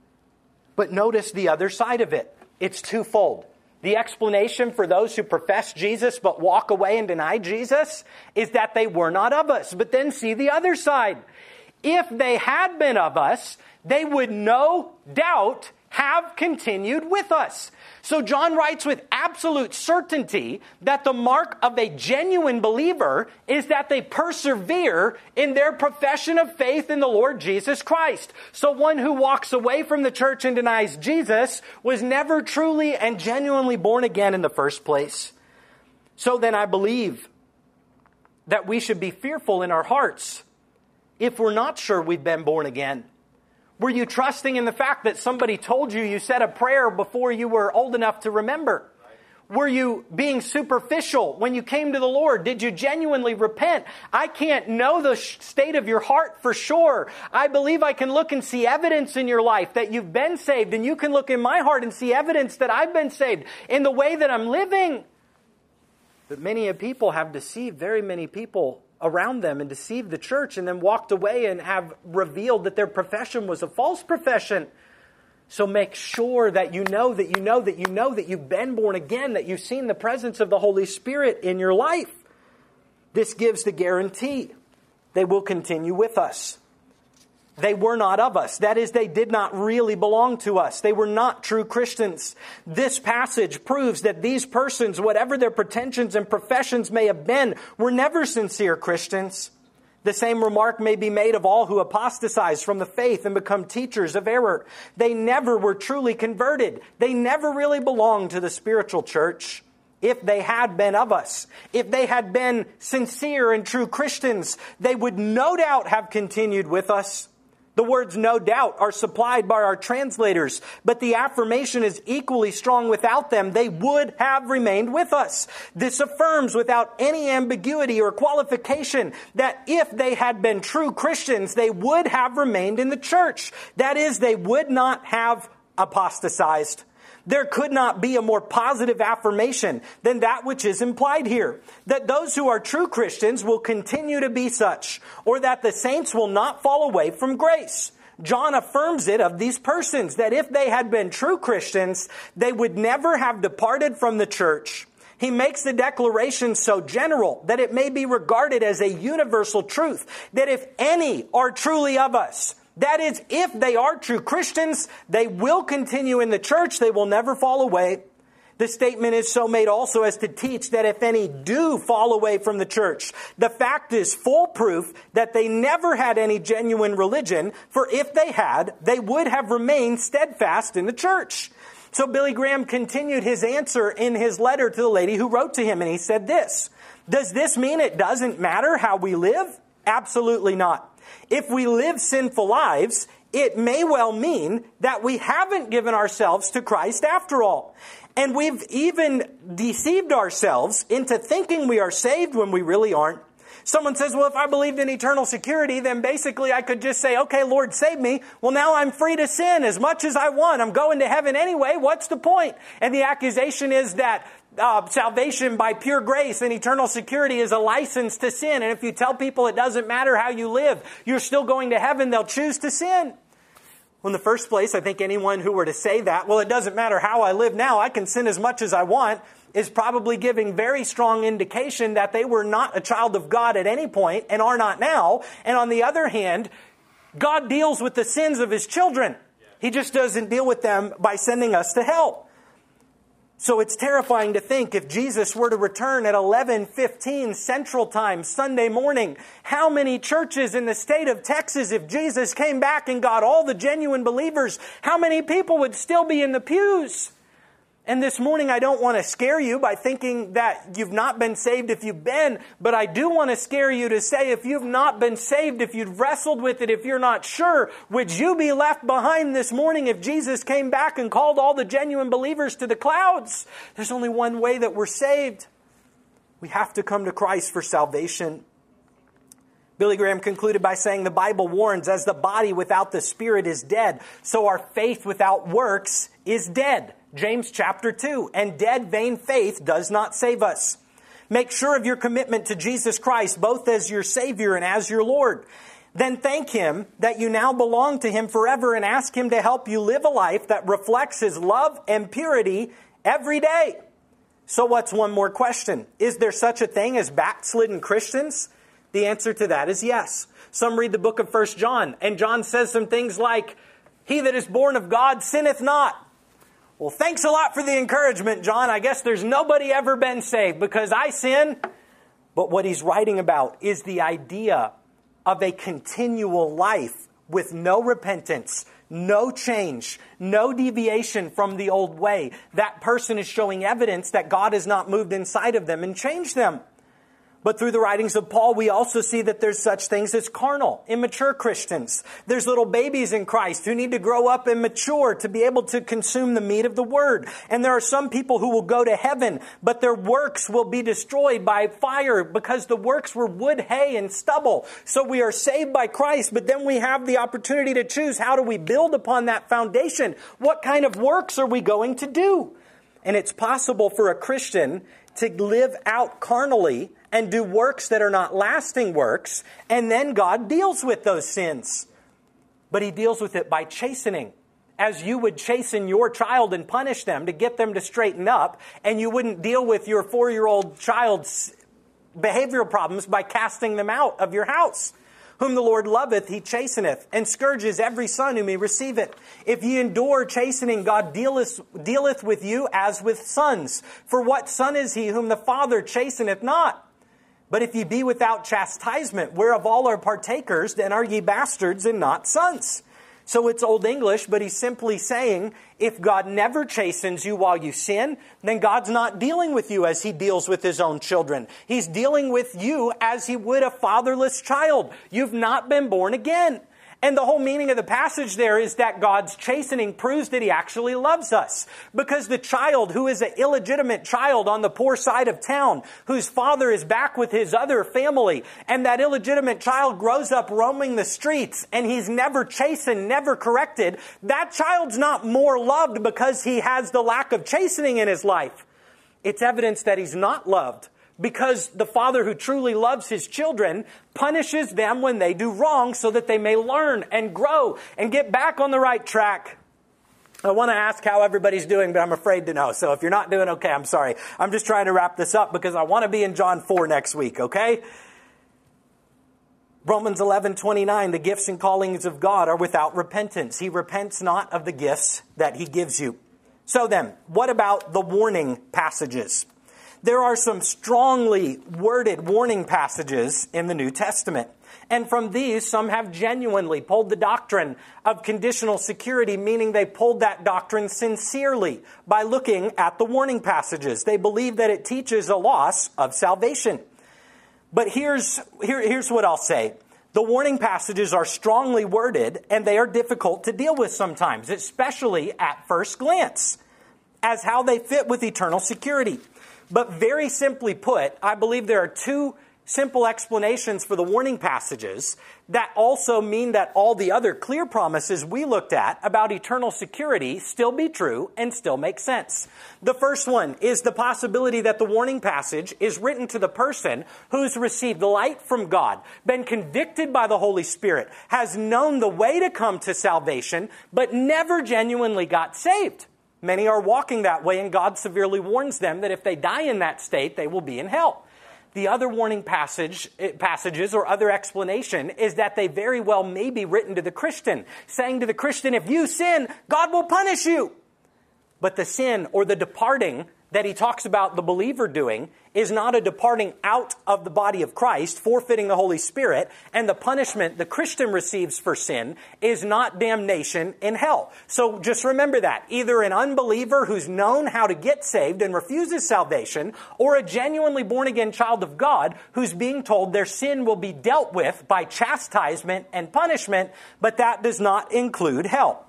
But notice the other side of it. It's twofold. The explanation for those who profess Jesus but walk away and deny Jesus is that they were not of us. But then see the other side. If they had been of us, they would no doubt have continued with us. So John writes with absolute certainty that the mark of a genuine believer is that they persevere in their profession of faith in the Lord Jesus Christ. So one who walks away from the church and denies Jesus was never truly and genuinely born again in the first place. So then I believe that we should be fearful in our hearts if we're not sure we've been born again. Were you trusting in the fact that somebody told you you said a prayer before you were old enough to remember? were you being superficial when you came to the Lord? Did you genuinely repent? I can't know the state of your heart for sure. I believe I can look and see evidence in your life that you've been saved, and you can look in my heart and see evidence that I've been saved in the way that I'm living. But many people have deceived very many people around them and deceived the church and then walked away and have revealed that their profession was a false profession. So make sure that you know that you know that you know that you've been born again, that you've seen the presence of the Holy Spirit in your life. This gives the guarantee they will continue with us. They were not of us. That is, they did not really belong to us. They were not true Christians. This passage proves that these persons, whatever their pretensions and professions may have been, were never sincere Christians. The same remark may be made of all who apostatize from the faith and become teachers of error. They never were truly converted. They never really belonged to the spiritual church. If they had been of us, if they had been sincere and true Christians, they would no doubt have continued with us. The words "no doubt" are supplied by our translators, but the affirmation is equally strong without them. They would have remained with us. This affirms without any ambiguity or qualification that if they had been true Christians, they would have remained in the church. That is, they would not have apostatized. There could not be a more positive affirmation than that which is implied here. That those who are true Christians will continue to be such, or that the saints will not fall away from grace. John affirms it of these persons, that if they had been true Christians, they would never have departed from the church. He makes the declaration so general that it may be regarded as a universal truth, that if any are truly of us, that is, if they are true Christians, they will continue in the church. They will never fall away. The statement is so made also as to teach that if any do fall away from the church, the fact is full proof that they never had any genuine religion, for if they had, they would have remained steadfast in the church. So Billy Graham continued his answer in his letter to the lady who wrote to him, and he said this: does this mean it doesn't matter how we live? Absolutely not. If we live sinful lives, it may well mean that we haven't given ourselves to Christ after all. And we've even deceived ourselves into thinking we are saved when we really aren't. Someone says, well, if I believed in eternal security, then basically I could just say, okay, Lord, save me. Well, now I'm free to sin as much as I want. I'm going to heaven anyway. What's the point? And the accusation is that Uh, salvation by pure grace and eternal security is a license to sin. And if you tell people it doesn't matter how you live, you're still going to heaven, they'll choose to sin. Well, in the first place, I think anyone who were to say that, well, it doesn't matter how I live now, I can sin as much as I want, is probably giving very strong indication that they were not a child of God at any point and are not now. And on the other hand, God deals with the sins of His children. He just doesn't deal with them by sending us to hell. So it's terrifying to think if Jesus were to return at eleven fifteen Central Time, Sunday morning, how many churches in the state of Texas, if Jesus came back and got all the genuine believers, how many people would still be in the pews? And this morning, I don't want to scare you by thinking that you've not been saved if you've been, but I do want to scare you to say if you've not been saved, if you've wrestled with it, if you're not sure, would you be left behind this morning if Jesus came back and called all the genuine believers to the clouds? There's only one way that we're saved. We have to come to Christ for salvation. Billy Graham concluded by saying the Bible warns, as the body without the Spirit is dead, so our faith without works is dead. James chapter two, and dead vain faith does not save us. Make sure of your commitment to Jesus Christ, both as your Savior and as your Lord. Then thank Him that you now belong to Him forever and ask Him to help you live a life that reflects His love and purity every day. So what's one more question? Is there such a thing as backslidden Christians? The answer to that is yes. Some read the book of First John, and John says some things like, he that is born of God sinneth not. Well, thanks a lot for the encouragement, John. I guess there's nobody ever been saved because I sin. But what he's writing about is the idea of a continual life with no repentance, no change, no deviation from the old way. That person is showing evidence that God has not moved inside of them and changed them. But through the writings of Paul, we also see that there's such things as carnal, immature Christians. There's little babies in Christ who need to grow up and mature to be able to consume the meat of the Word. And there are some people who will go to heaven, but their works will be destroyed by fire because the works were wood, hay, and stubble. So we are saved by Christ, but then we have the opportunity to choose, how do we build upon that foundation? What kind of works are we going to do? And it's possible for a Christian to live out carnally and do works that are not lasting works, and then God deals with those sins. But He deals with it by chastening. As you would chasten your child and punish them to get them to straighten up, and you wouldn't deal with your four-year-old child's behavioral problems by casting them out of your house. Whom the Lord loveth, He chasteneth, and scourges every son whom He receiveth. If ye endure chastening, God dealeth, dealeth with you as with sons. For what son is he whom the Father chasteneth not? But if ye be without chastisement, whereof all are partakers, then are ye bastards and not sons. So it's Old English, but he's simply saying, if God never chastens you while you sin, then God's not dealing with you as He deals with His own children. He's dealing with you as He would a fatherless child. You've not been born again. And the whole meaning of the passage there is that God's chastening proves that He actually loves us. Because the child who is an illegitimate child on the poor side of town, whose father is back with his other family, and that illegitimate child grows up roaming the streets, and he's never chastened, never corrected, that child's not more loved because he has the lack of chastening in his life. It's evidence that he's not loved. Because the Father who truly loves His children punishes them when they do wrong so that they may learn and grow and get back on the right track. I want to ask how everybody's doing, but I'm afraid to know. So if you're not doing okay, I'm sorry. I'm just trying to wrap this up because I want to be in John four next week, okay? Romans eleven twenty-nine, the gifts and callings of God are without repentance. He repents not of the gifts that He gives you. So then, what about the warning passages? There are some strongly worded warning passages in the New Testament. And from these, some have genuinely pulled the doctrine of conditional security, meaning they pulled that doctrine sincerely by looking at the warning passages. They believe that it teaches a loss of salvation. But here's, here, here's what I'll say. The warning passages are strongly worded, and they are difficult to deal with sometimes, especially at first glance, as how they fit with eternal security. But very simply put, I believe there are two simple explanations for the warning passages that also mean that all the other clear promises we looked at about eternal security still be true and still make sense. The first one is the possibility that the warning passage is written to the person who's received light from God, been convicted by the Holy Spirit, has known the way to come to salvation, but never genuinely got saved. Many are walking that way, and God severely warns them that if they die in that state, they will be in hell. The other warning passage, passages or other explanation is that they very well may be written to the Christian, saying to the Christian, if you sin, God will punish you. But the sin or the departing that he talks about the believer doing is not a departing out of the body of Christ, forfeiting the Holy Spirit, and the punishment the Christian receives for sin is not damnation in hell. So just remember that. Either an unbeliever who's known how to get saved and refuses salvation, or a genuinely born-again child of God who's being told their sin will be dealt with by chastisement and punishment, but that does not include hell.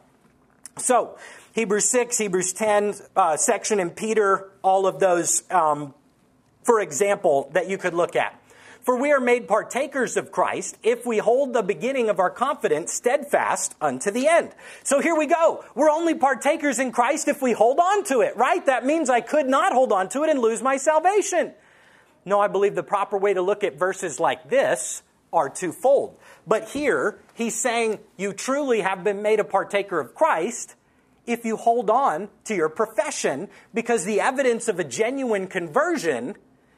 So, Hebrews six, Hebrews ten, uh, section in Peter, all of those, um, for example, that you could look at. For we are made partakers of Christ if we hold the beginning of our confidence steadfast unto the end. So here we go. We're only partakers in Christ if we hold on to it, right? That means I could not hold on to it and lose my salvation. No, I believe the proper way to look at verses like this are twofold. But here, he's saying you truly have been made a partaker of Christ if you hold on to your profession, because the evidence of a genuine conversion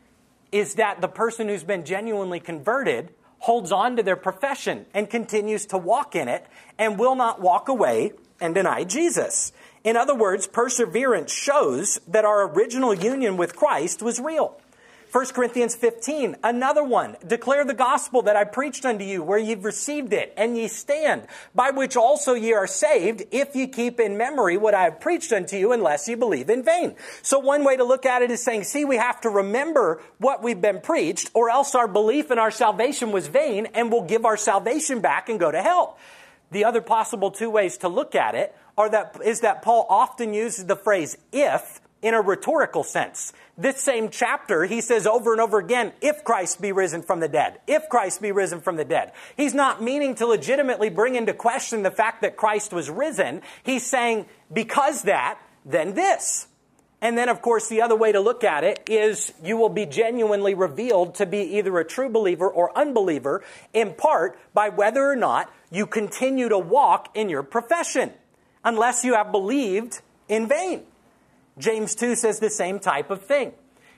is that the person who's been genuinely converted holds on to their profession and continues to walk in it and will not walk away and deny Jesus. In other words, perseverance shows that our original union with Christ was real. First Corinthians fifteen, another one. Declare the gospel that I preached unto you, where you've received it, and ye stand, by which also ye are saved, if ye keep in memory what I have preached unto you, unless ye believe in vain. So one way to look at it is saying, see, we have to remember what we've been preached, or else our belief in our salvation was vain, and we'll give our salvation back and go to hell. The other possible two ways to look at it are that is that Paul often uses the phrase if in a rhetorical sense. This same chapter, he says over and over again, if Christ be risen from the dead, if Christ be risen from the dead. He's not meaning to legitimately bring into question the fact that Christ was risen. He's saying, because that, then this. And then, of course, the other way to look at it is you will be genuinely revealed to be either a true believer or unbeliever, in part by whether or not you continue to walk in your profession, unless you have believed in vain. James two says the same type of thing.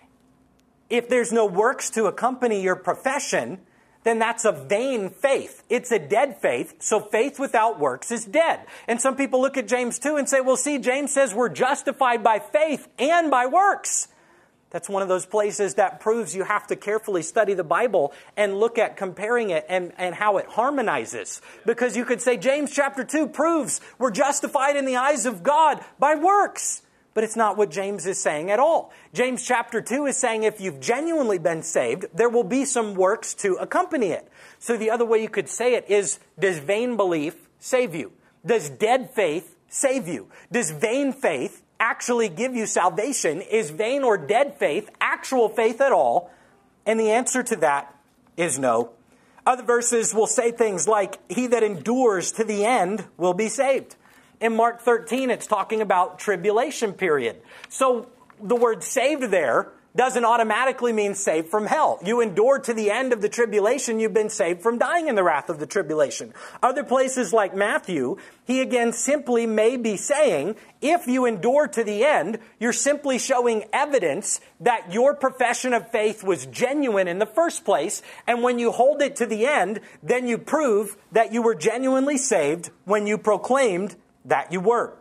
If there's no works to accompany your profession, then that's a vain faith. It's a dead faith, so faith without works is dead. And some people look at James two and say, well, see, James says we're justified by faith and by works. That's one of those places that proves you have to carefully study the Bible and look at comparing it and, and how it harmonizes. Because you could say James chapter two proves we're justified in the eyes of God by works. But it's not what James is saying at all. James chapter two is saying if you've genuinely been saved, there will be some works to accompany it. So the other way you could say it is, does vain belief save you? Does dead faith save you? Does vain faith actually give you salvation? Is vain or dead faith actual faith at all? And the answer to that is no. Other verses will say things like, he that endures to the end will be saved. In Mark thirteen, it's talking about tribulation period. So the word saved there doesn't automatically mean saved from hell. You endure to the end of the tribulation, you've been saved from dying in the wrath of the tribulation. Other places like Matthew, he again simply may be saying, if you endure to the end, you're simply showing evidence that your profession of faith was genuine in the first place. And when you hold it to the end, then you prove that you were genuinely saved when you proclaimed that you were.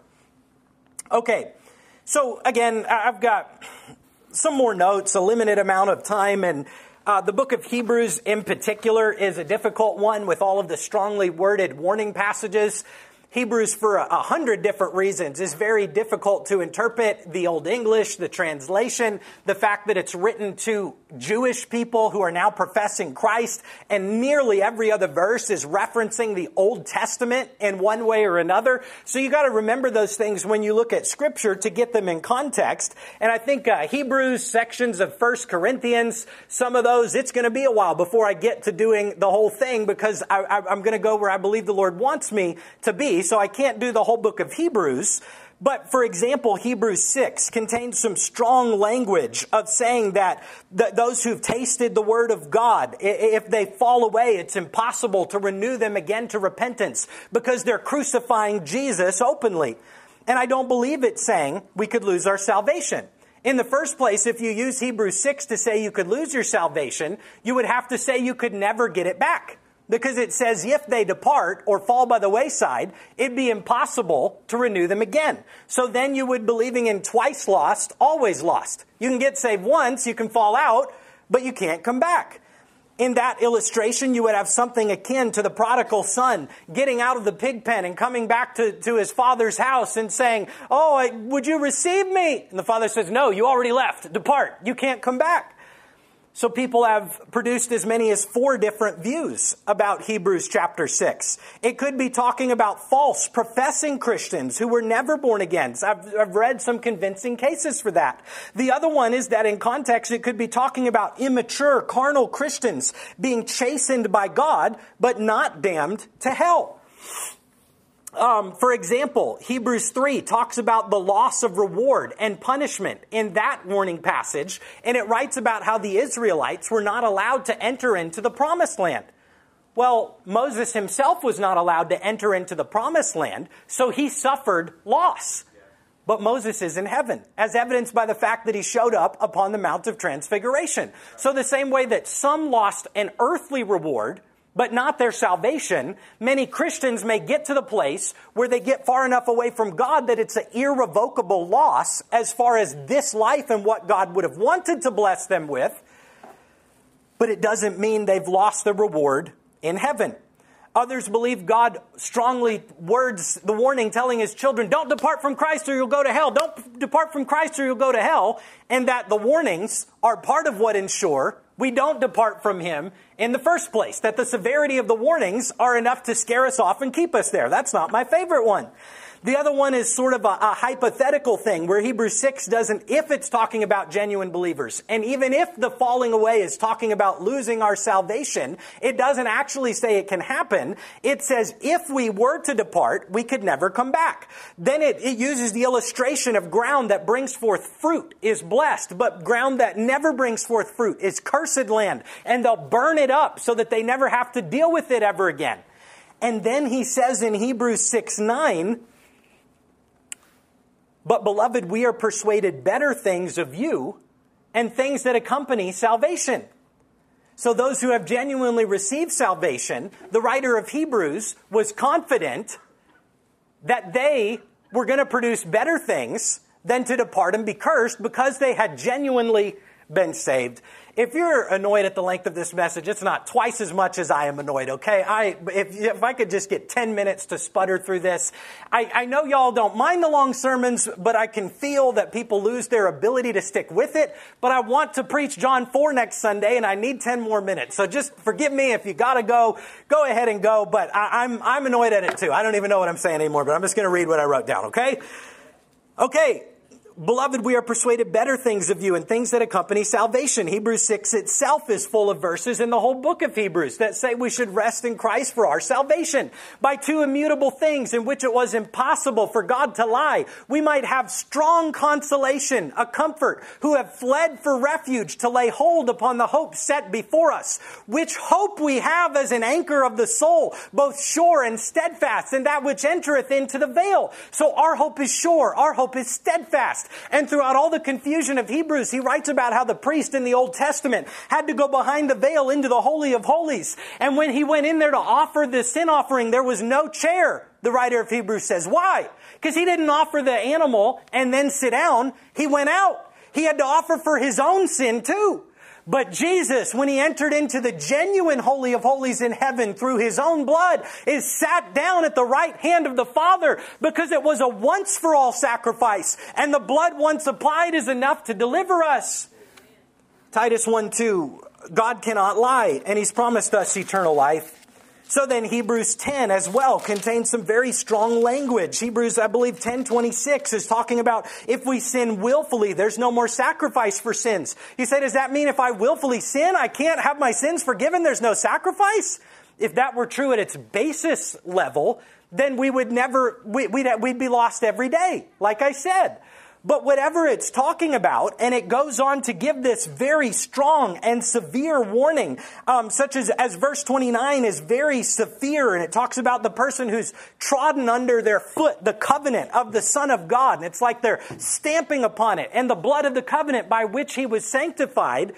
Okay, so again, I've got some more notes, a limited amount of time, and uh, the book of Hebrews in particular is a difficult one with all of the strongly worded warning passages. Hebrews, for a, a hundred different reasons, is very difficult to interpret. The Old English, the translation, the fact that it's written to Jewish people who are now professing Christ, and nearly every other verse is referencing the Old Testament in one way or another. So you got to remember those things when you look at Scripture to get them in context. And I think uh, Hebrews, sections of First Corinthians, some of those, it's going to be a while before I get to doing the whole thing, because I, I, I'm going to go where I believe the Lord wants me to be. So I can't do the whole book of Hebrews. But, for example, Hebrews six contains some strong language of saying that th- those who've tasted the word of God, if they fall away, it's impossible to renew them again to repentance because they're crucifying Jesus openly. And I don't believe it's saying we could lose our salvation. In the first place, if you use Hebrews six to say you could lose your salvation, you would have to say you could never get it back. Because it says if they depart or fall by the wayside, it'd be impossible to renew them again. So then you would, believing in twice lost, always lost. You can get saved once, you can fall out, but you can't come back. In that illustration, you would have something akin to the prodigal son getting out of the pig pen and coming back to, to his father's house and saying, oh, would you receive me? And the father says, no, you already left. Depart. You can't come back. So people have produced as many as four different views about Hebrews chapter six. It could be talking about false professing Christians who were never born again. I've, I've read some convincing cases for that. The other one is that in context, it could be talking about immature carnal Christians being chastened by God, but not damned to hell. Um, for example, Hebrews three talks about the loss of reward and punishment in that warning passage, and it writes about how the Israelites were not allowed to enter into the promised land. Well, Moses himself was not allowed to enter into the promised land, so he suffered loss. But Moses is in heaven, as evidenced by the fact that he showed up upon the Mount of Transfiguration. So the same way that some lost an earthly reward, but not their salvation, many Christians may get to the place where they get far enough away from God that it's an irrevocable loss as far as this life and what God would have wanted to bless them with, but it doesn't mean they've lost the reward in heaven. Others believe God strongly words the warning telling his children, don't depart from Christ or you'll go to hell. Don't depart from Christ or you'll go to hell. And that the warnings are part of what ensure we don't depart from him in the first place. That the severity of the warnings are enough to scare us off and keep us there. That's not my favorite one. The other one is sort of a, a hypothetical thing where Hebrews six doesn't, if it's talking about genuine believers, and even if the falling away is talking about losing our salvation, it doesn't actually say it can happen. It says if we were to depart, we could never come back. Then it, it uses the illustration of ground that brings forth fruit is blessed, but ground that never brings forth fruit is cursed land, and they'll burn it up so that they never have to deal with it ever again. And then he says in Hebrews six nine, but beloved, we are persuaded better things of you and things that accompany salvation. So those who have genuinely received salvation, the writer of Hebrews was confident that they were going to produce better things than to depart and be cursed because they had genuinely been saved. If you're annoyed at the length of this message, it's not twice as much as I am annoyed, okay? I if, if I could just get ten minutes to sputter through this. I, I know y'all don't mind the long sermons, but I can feel that people lose their ability to stick with it. But I want to preach John four next Sunday, and I need ten more minutes. So just forgive me if you gotta go, go ahead and go. But I, I'm, I'm annoyed at it too. I don't even know what I'm saying anymore, but I'm just going to read what I wrote down, okay? Okay. Beloved, we are persuaded better things of you and things that accompany salvation. Hebrews six itself is full of verses in the whole book of Hebrews that say we should rest in Christ for our salvation. By two immutable things in which it was impossible for God to lie, we might have strong consolation, a comfort, who have fled for refuge to lay hold upon the hope set before us, which hope we have as an anchor of the soul, both sure and steadfast, and that which entereth into the veil. So our hope is sure, our hope is steadfast. And throughout all the confusion of Hebrews, he writes about how the priest in the Old Testament had to go behind the veil into the Holy of Holies. And when he went in there to offer the sin offering, there was no chair, the writer of Hebrews says. Why? Because he didn't offer the animal and then sit down. He went out. He had to offer for his own sin too. But Jesus, when he entered into the genuine Holy of Holies in heaven through his own blood, is sat down at the right hand of the Father because it was a once-for-all sacrifice. And the blood once applied is enough to deliver us. Titus one two, God cannot lie, and he's promised us eternal life. So then Hebrews ten as well contains some very strong language. Hebrews, I believe, ten twenty-six is talking about if we sin willfully, there's no more sacrifice for sins. You say, does that mean if I willfully sin, I can't have my sins forgiven? There's no sacrifice? If that were true at its basis level, then we would never, we, we'd, we'd be lost every day, like I said. But whatever it's talking about, and it goes on to give this very strong and severe warning, um, such as, as verse twenty-nine is very severe, and it talks about the person who's trodden under their foot the covenant of the Son of God, and it's like they're stamping upon it, and the blood of the covenant by which he was sanctified.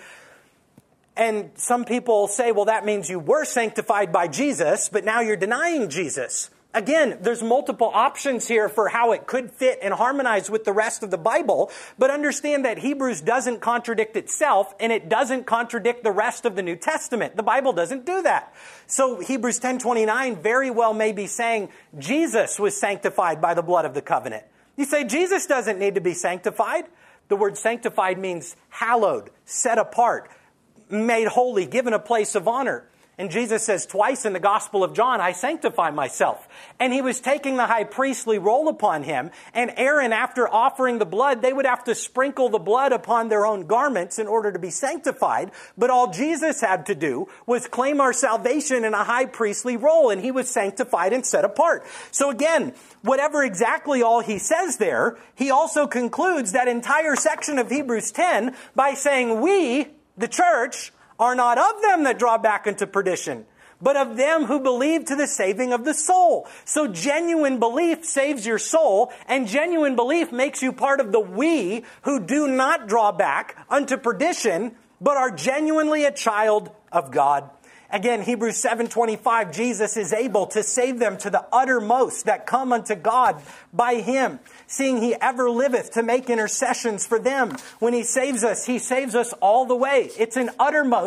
And some people say, well, that means you were sanctified by Jesus, but now you're denying Jesus. Again, there's multiple options here for how it could fit and harmonize with the rest of the Bible, but understand that Hebrews doesn't contradict itself, and it doesn't contradict the rest of the New Testament. The Bible doesn't do that. So Hebrews ten twenty-nine very well may be saying Jesus was sanctified by the blood of the covenant. You say Jesus doesn't need to be sanctified. The word sanctified means hallowed, set apart, made holy, given a place of honor. And Jesus says twice in the Gospel of John, I sanctify myself. And he was taking the high priestly role upon him. And Aaron, after offering the blood, they would have to sprinkle the blood upon their own garments in order to be sanctified. But all Jesus had to do was claim our salvation in a high priestly role. And he was sanctified and set apart. So again, whatever exactly all he says there, he also concludes that entire section of Hebrews ten by saying we, the church, are not of them that draw back into perdition, but of them who believe to the saving of the soul. So genuine belief saves your soul, and genuine belief makes you part of the we who do not draw back unto perdition, but are genuinely a child of God. Again, Hebrews seven twenty-five, Jesus is able to save them to the uttermost that come unto God by him, seeing he ever liveth to make intercessions for them. When he saves us, he saves us all the way. It's an uttermost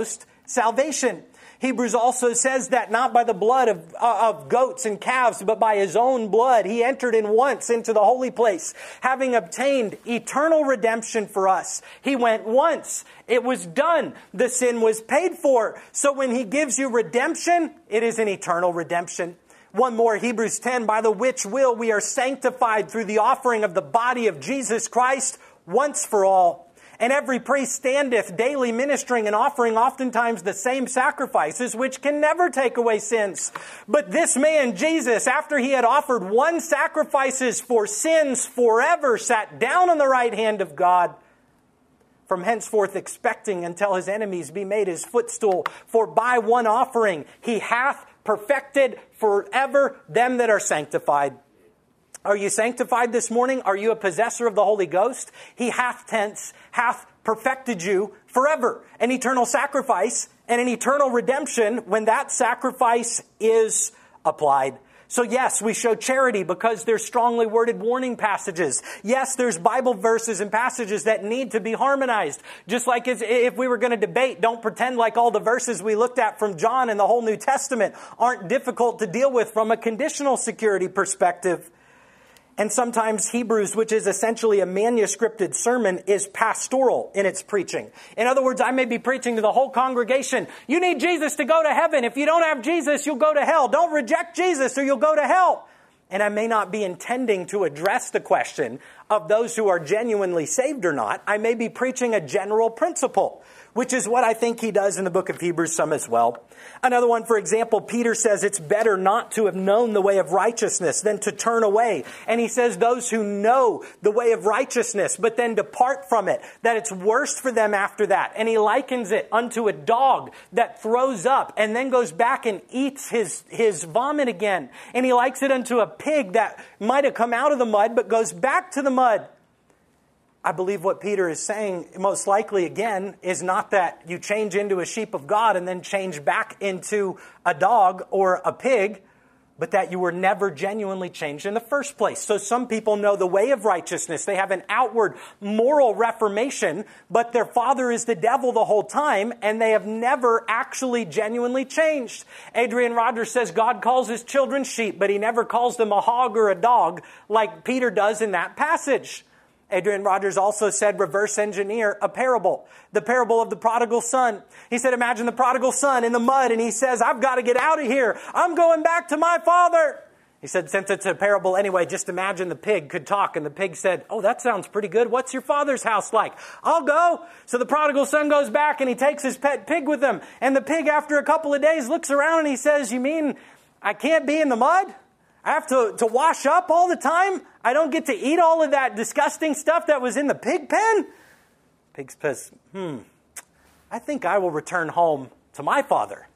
salvation. Hebrews also says that not by the blood of, uh, of goats and calves, but by his own blood, he entered in once into the holy place, having obtained eternal redemption for us. He went once. It was done. The sin was paid for. So when he gives you redemption, it is an eternal redemption. One more, Hebrews ten, by the which will we are sanctified through the offering of the body of Jesus Christ once for all. And every priest standeth daily ministering and offering oftentimes the same sacrifices, which can never take away sins. But this man, Jesus, after he had offered one sacrifices for sins forever, sat down on the right hand of God, from henceforth expecting until his enemies be made his footstool. For by one offering he hath perfected forever them that are sanctified. Are you sanctified this morning? Are you a possessor of the Holy Ghost? He hath tense, hath perfected you forever. An eternal sacrifice and an eternal redemption when that sacrifice is applied. So yes, we show charity because there's strongly worded warning passages. Yes, there's Bible verses and passages that need to be harmonized. Just like if we were going to debate, don't pretend like all the verses we looked at from John and the whole New Testament aren't difficult to deal with from a conditional security perspective. And sometimes Hebrews, which is essentially a manuscripted sermon, is pastoral in its preaching. In other words, I may be preaching to the whole congregation. You need Jesus to go to heaven. If you don't have Jesus, you'll go to hell. Don't reject Jesus or you'll go to hell. And I may not be intending to address the question of those who are genuinely saved or not. I may be preaching a general principle, which is what I think he does in the book of Hebrews some as well. Another one, for example, Peter says it's better not to have known the way of righteousness than to turn away. And he says those who know the way of righteousness but then depart from it, that it's worse for them after that. And he likens it unto a dog that throws up and then goes back and eats his, his vomit again. And he likes it unto a pig that might have come out of the mud but goes back to the mud. I believe what Peter is saying, most likely again, is not that you change into a sheep of God and then change back into a dog or a pig, but that you were never genuinely changed in the first place. So some people know the way of righteousness. They have an outward moral reformation, but their father is the devil the whole time, and they have never actually genuinely changed. Adrian Rogers says God calls his children sheep, but he never calls them a hog or a dog like Peter does in that passage. Adrian Rogers also said reverse engineer a parable. The parable of the prodigal son. He said, imagine the prodigal son in the mud and he says, I've got to get out of here. I'm going back to my father. He said, since it's a parable anyway, just imagine the pig could talk. And the pig said, oh, that sounds pretty good. What's your father's house like? I'll go. So the prodigal son goes back and he takes his pet pig with him. And the pig, after a couple of days, looks around and he says, you mean I can't be in the mud? I have to, to wash up all the time? I don't get to eat all of that disgusting stuff that was in the pig pen? Pig says, hmm, I think I will return home to my father.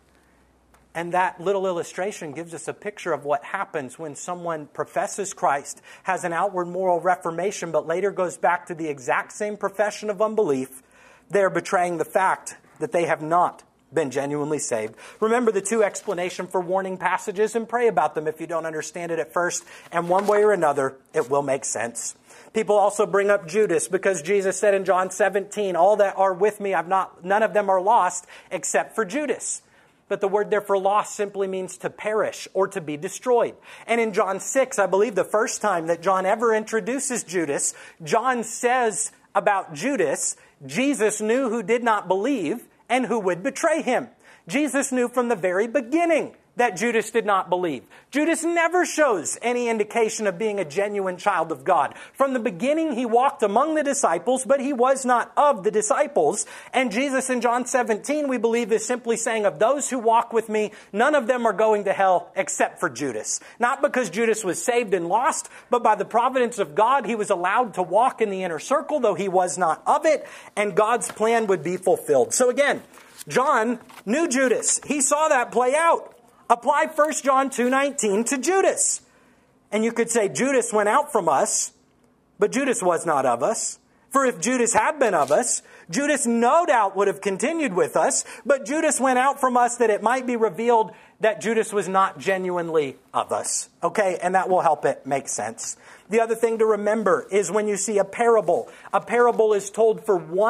And that little illustration gives us a picture of what happens when someone professes Christ, has an outward moral reformation, but later goes back to the exact same profession of unbelief. They're betraying the fact that they have not been genuinely saved. Remember the two explanations for warning passages and pray about them if you don't understand it at first. And one way or another, it will make sense. People also bring up Judas because Jesus said in John seventeen, all that are with me, I've not, none of them are lost except for Judas. But the word there for lost simply means to perish or to be destroyed. And in John six, I believe the first time that John ever introduces Judas, John says about Judas, Jesus knew who did not believe and who would betray him. Jesus knew from the very beginning that Judas did not believe. Judas never shows any indication of being a genuine child of God. From the beginning, he walked among the disciples, but he was not of the disciples. And Jesus in John seventeen, we believe, is simply saying, of those who walk with me, none of them are going to hell except for Judas. Not because Judas was saved and lost, but by the providence of God, he was allowed to walk in the inner circle, though he was not of it, and God's plan would be fulfilled. So again, John knew Judas. He saw that play out. Apply First John two nineteen to Judas. And you could say Judas went out from us, but Judas was not of us. For if Judas had been of us, Judas no doubt would have continued with us, but Judas went out from us that it might be revealed that Judas was not genuinely of us. Okay, and that will help it make sense. The other thing to remember is when you see a parable, a parable is told for one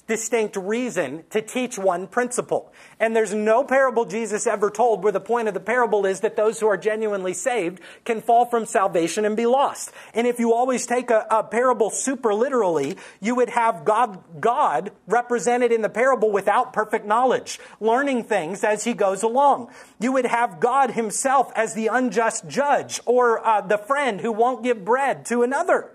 distinct reason to teach one principle. And there's no parable Jesus ever told where the point of the parable is that those who are genuinely saved can fall from salvation and be lost. And if you always take a, a parable super literally, you would have God, God represented in the parable without perfect knowledge, learning things as he goes along. You would have God himself as the unjust judge, or uh, the friend who won't give bread to another.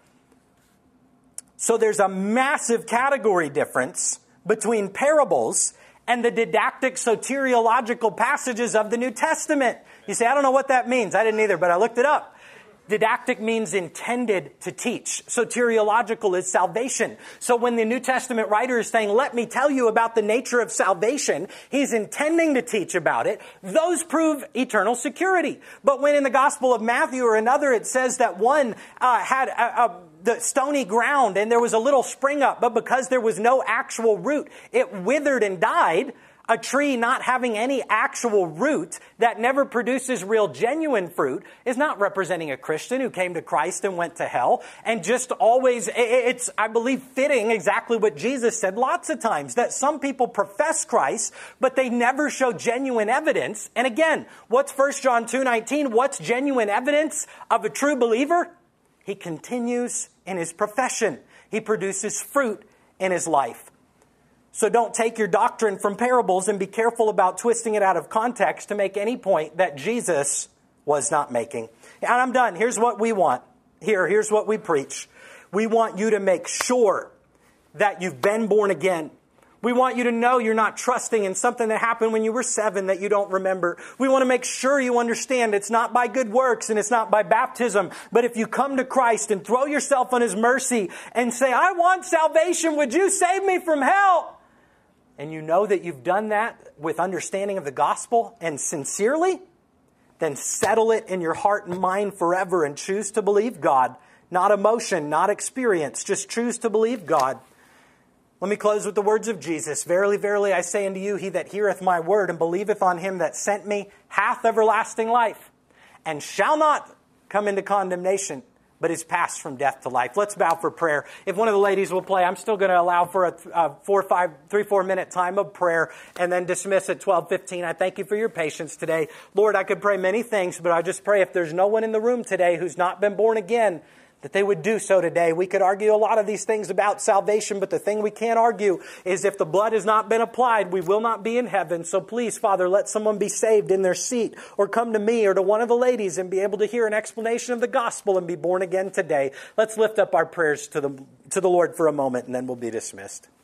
So there's a massive category difference between parables and the didactic soteriological passages of the New Testament. You say, I don't know what that means. I didn't either, but I looked it up. Didactic means intended to teach. Soteriological is salvation. So when the New Testament writer is saying, let me tell you about the nature of salvation, he's intending to teach about it. Those prove eternal security. But when in the Gospel of Matthew or another it says that one uh, had a, a the stony ground and there was a little spring up, but because there was no actual root, it withered and died. A tree not having any actual root that never produces real genuine fruit is not representing a Christian who came to Christ and went to hell. And just always, it's, I believe, fitting exactly what Jesus said lots of times, that some people profess Christ, but they never show genuine evidence. And again, what's First John two nineteen? What's genuine evidence of a true believer? He continues in his profession. He produces fruit in his life. So don't take your doctrine from parables and be careful about twisting it out of context to make any point that Jesus was not making. And I'm done. Here's what we want. Here, here's what we preach. We want you to make sure that you've been born again. We want you to know you're not trusting in something that happened when you were seven that you don't remember. We want to make sure you understand it's not by good works and it's not by baptism. But if you come to Christ and throw yourself on his mercy and say, I want salvation, would you save me from hell? And you know that you've done that with understanding of the gospel and sincerely, then settle it in your heart and mind forever and choose to believe God. Not emotion, not experience. Just choose to believe God. Let me close with the words of Jesus. Verily, verily, I say unto you, he that heareth my word and believeth on him that sent me hath everlasting life, and shall not come into condemnation, but is passed from death to life. Let's bow for prayer. If one of the ladies will play, I'm still going to allow for a, a four, five, three, four minute time of prayer and then dismiss at twelve fifteen. I thank you for your patience today. Lord, I could pray many things, but I just pray if there's no one in the room today who's not been born again, that they would do so today. We could argue a lot of these things about salvation, but the thing we can't argue is if the blood has not been applied, we will not be in heaven. So please, Father, let someone be saved in their seat, or come to me or to one of the ladies and be able to hear an explanation of the gospel and be born again today. Let's lift up our prayers to the, to the Lord for a moment, and then we'll be dismissed.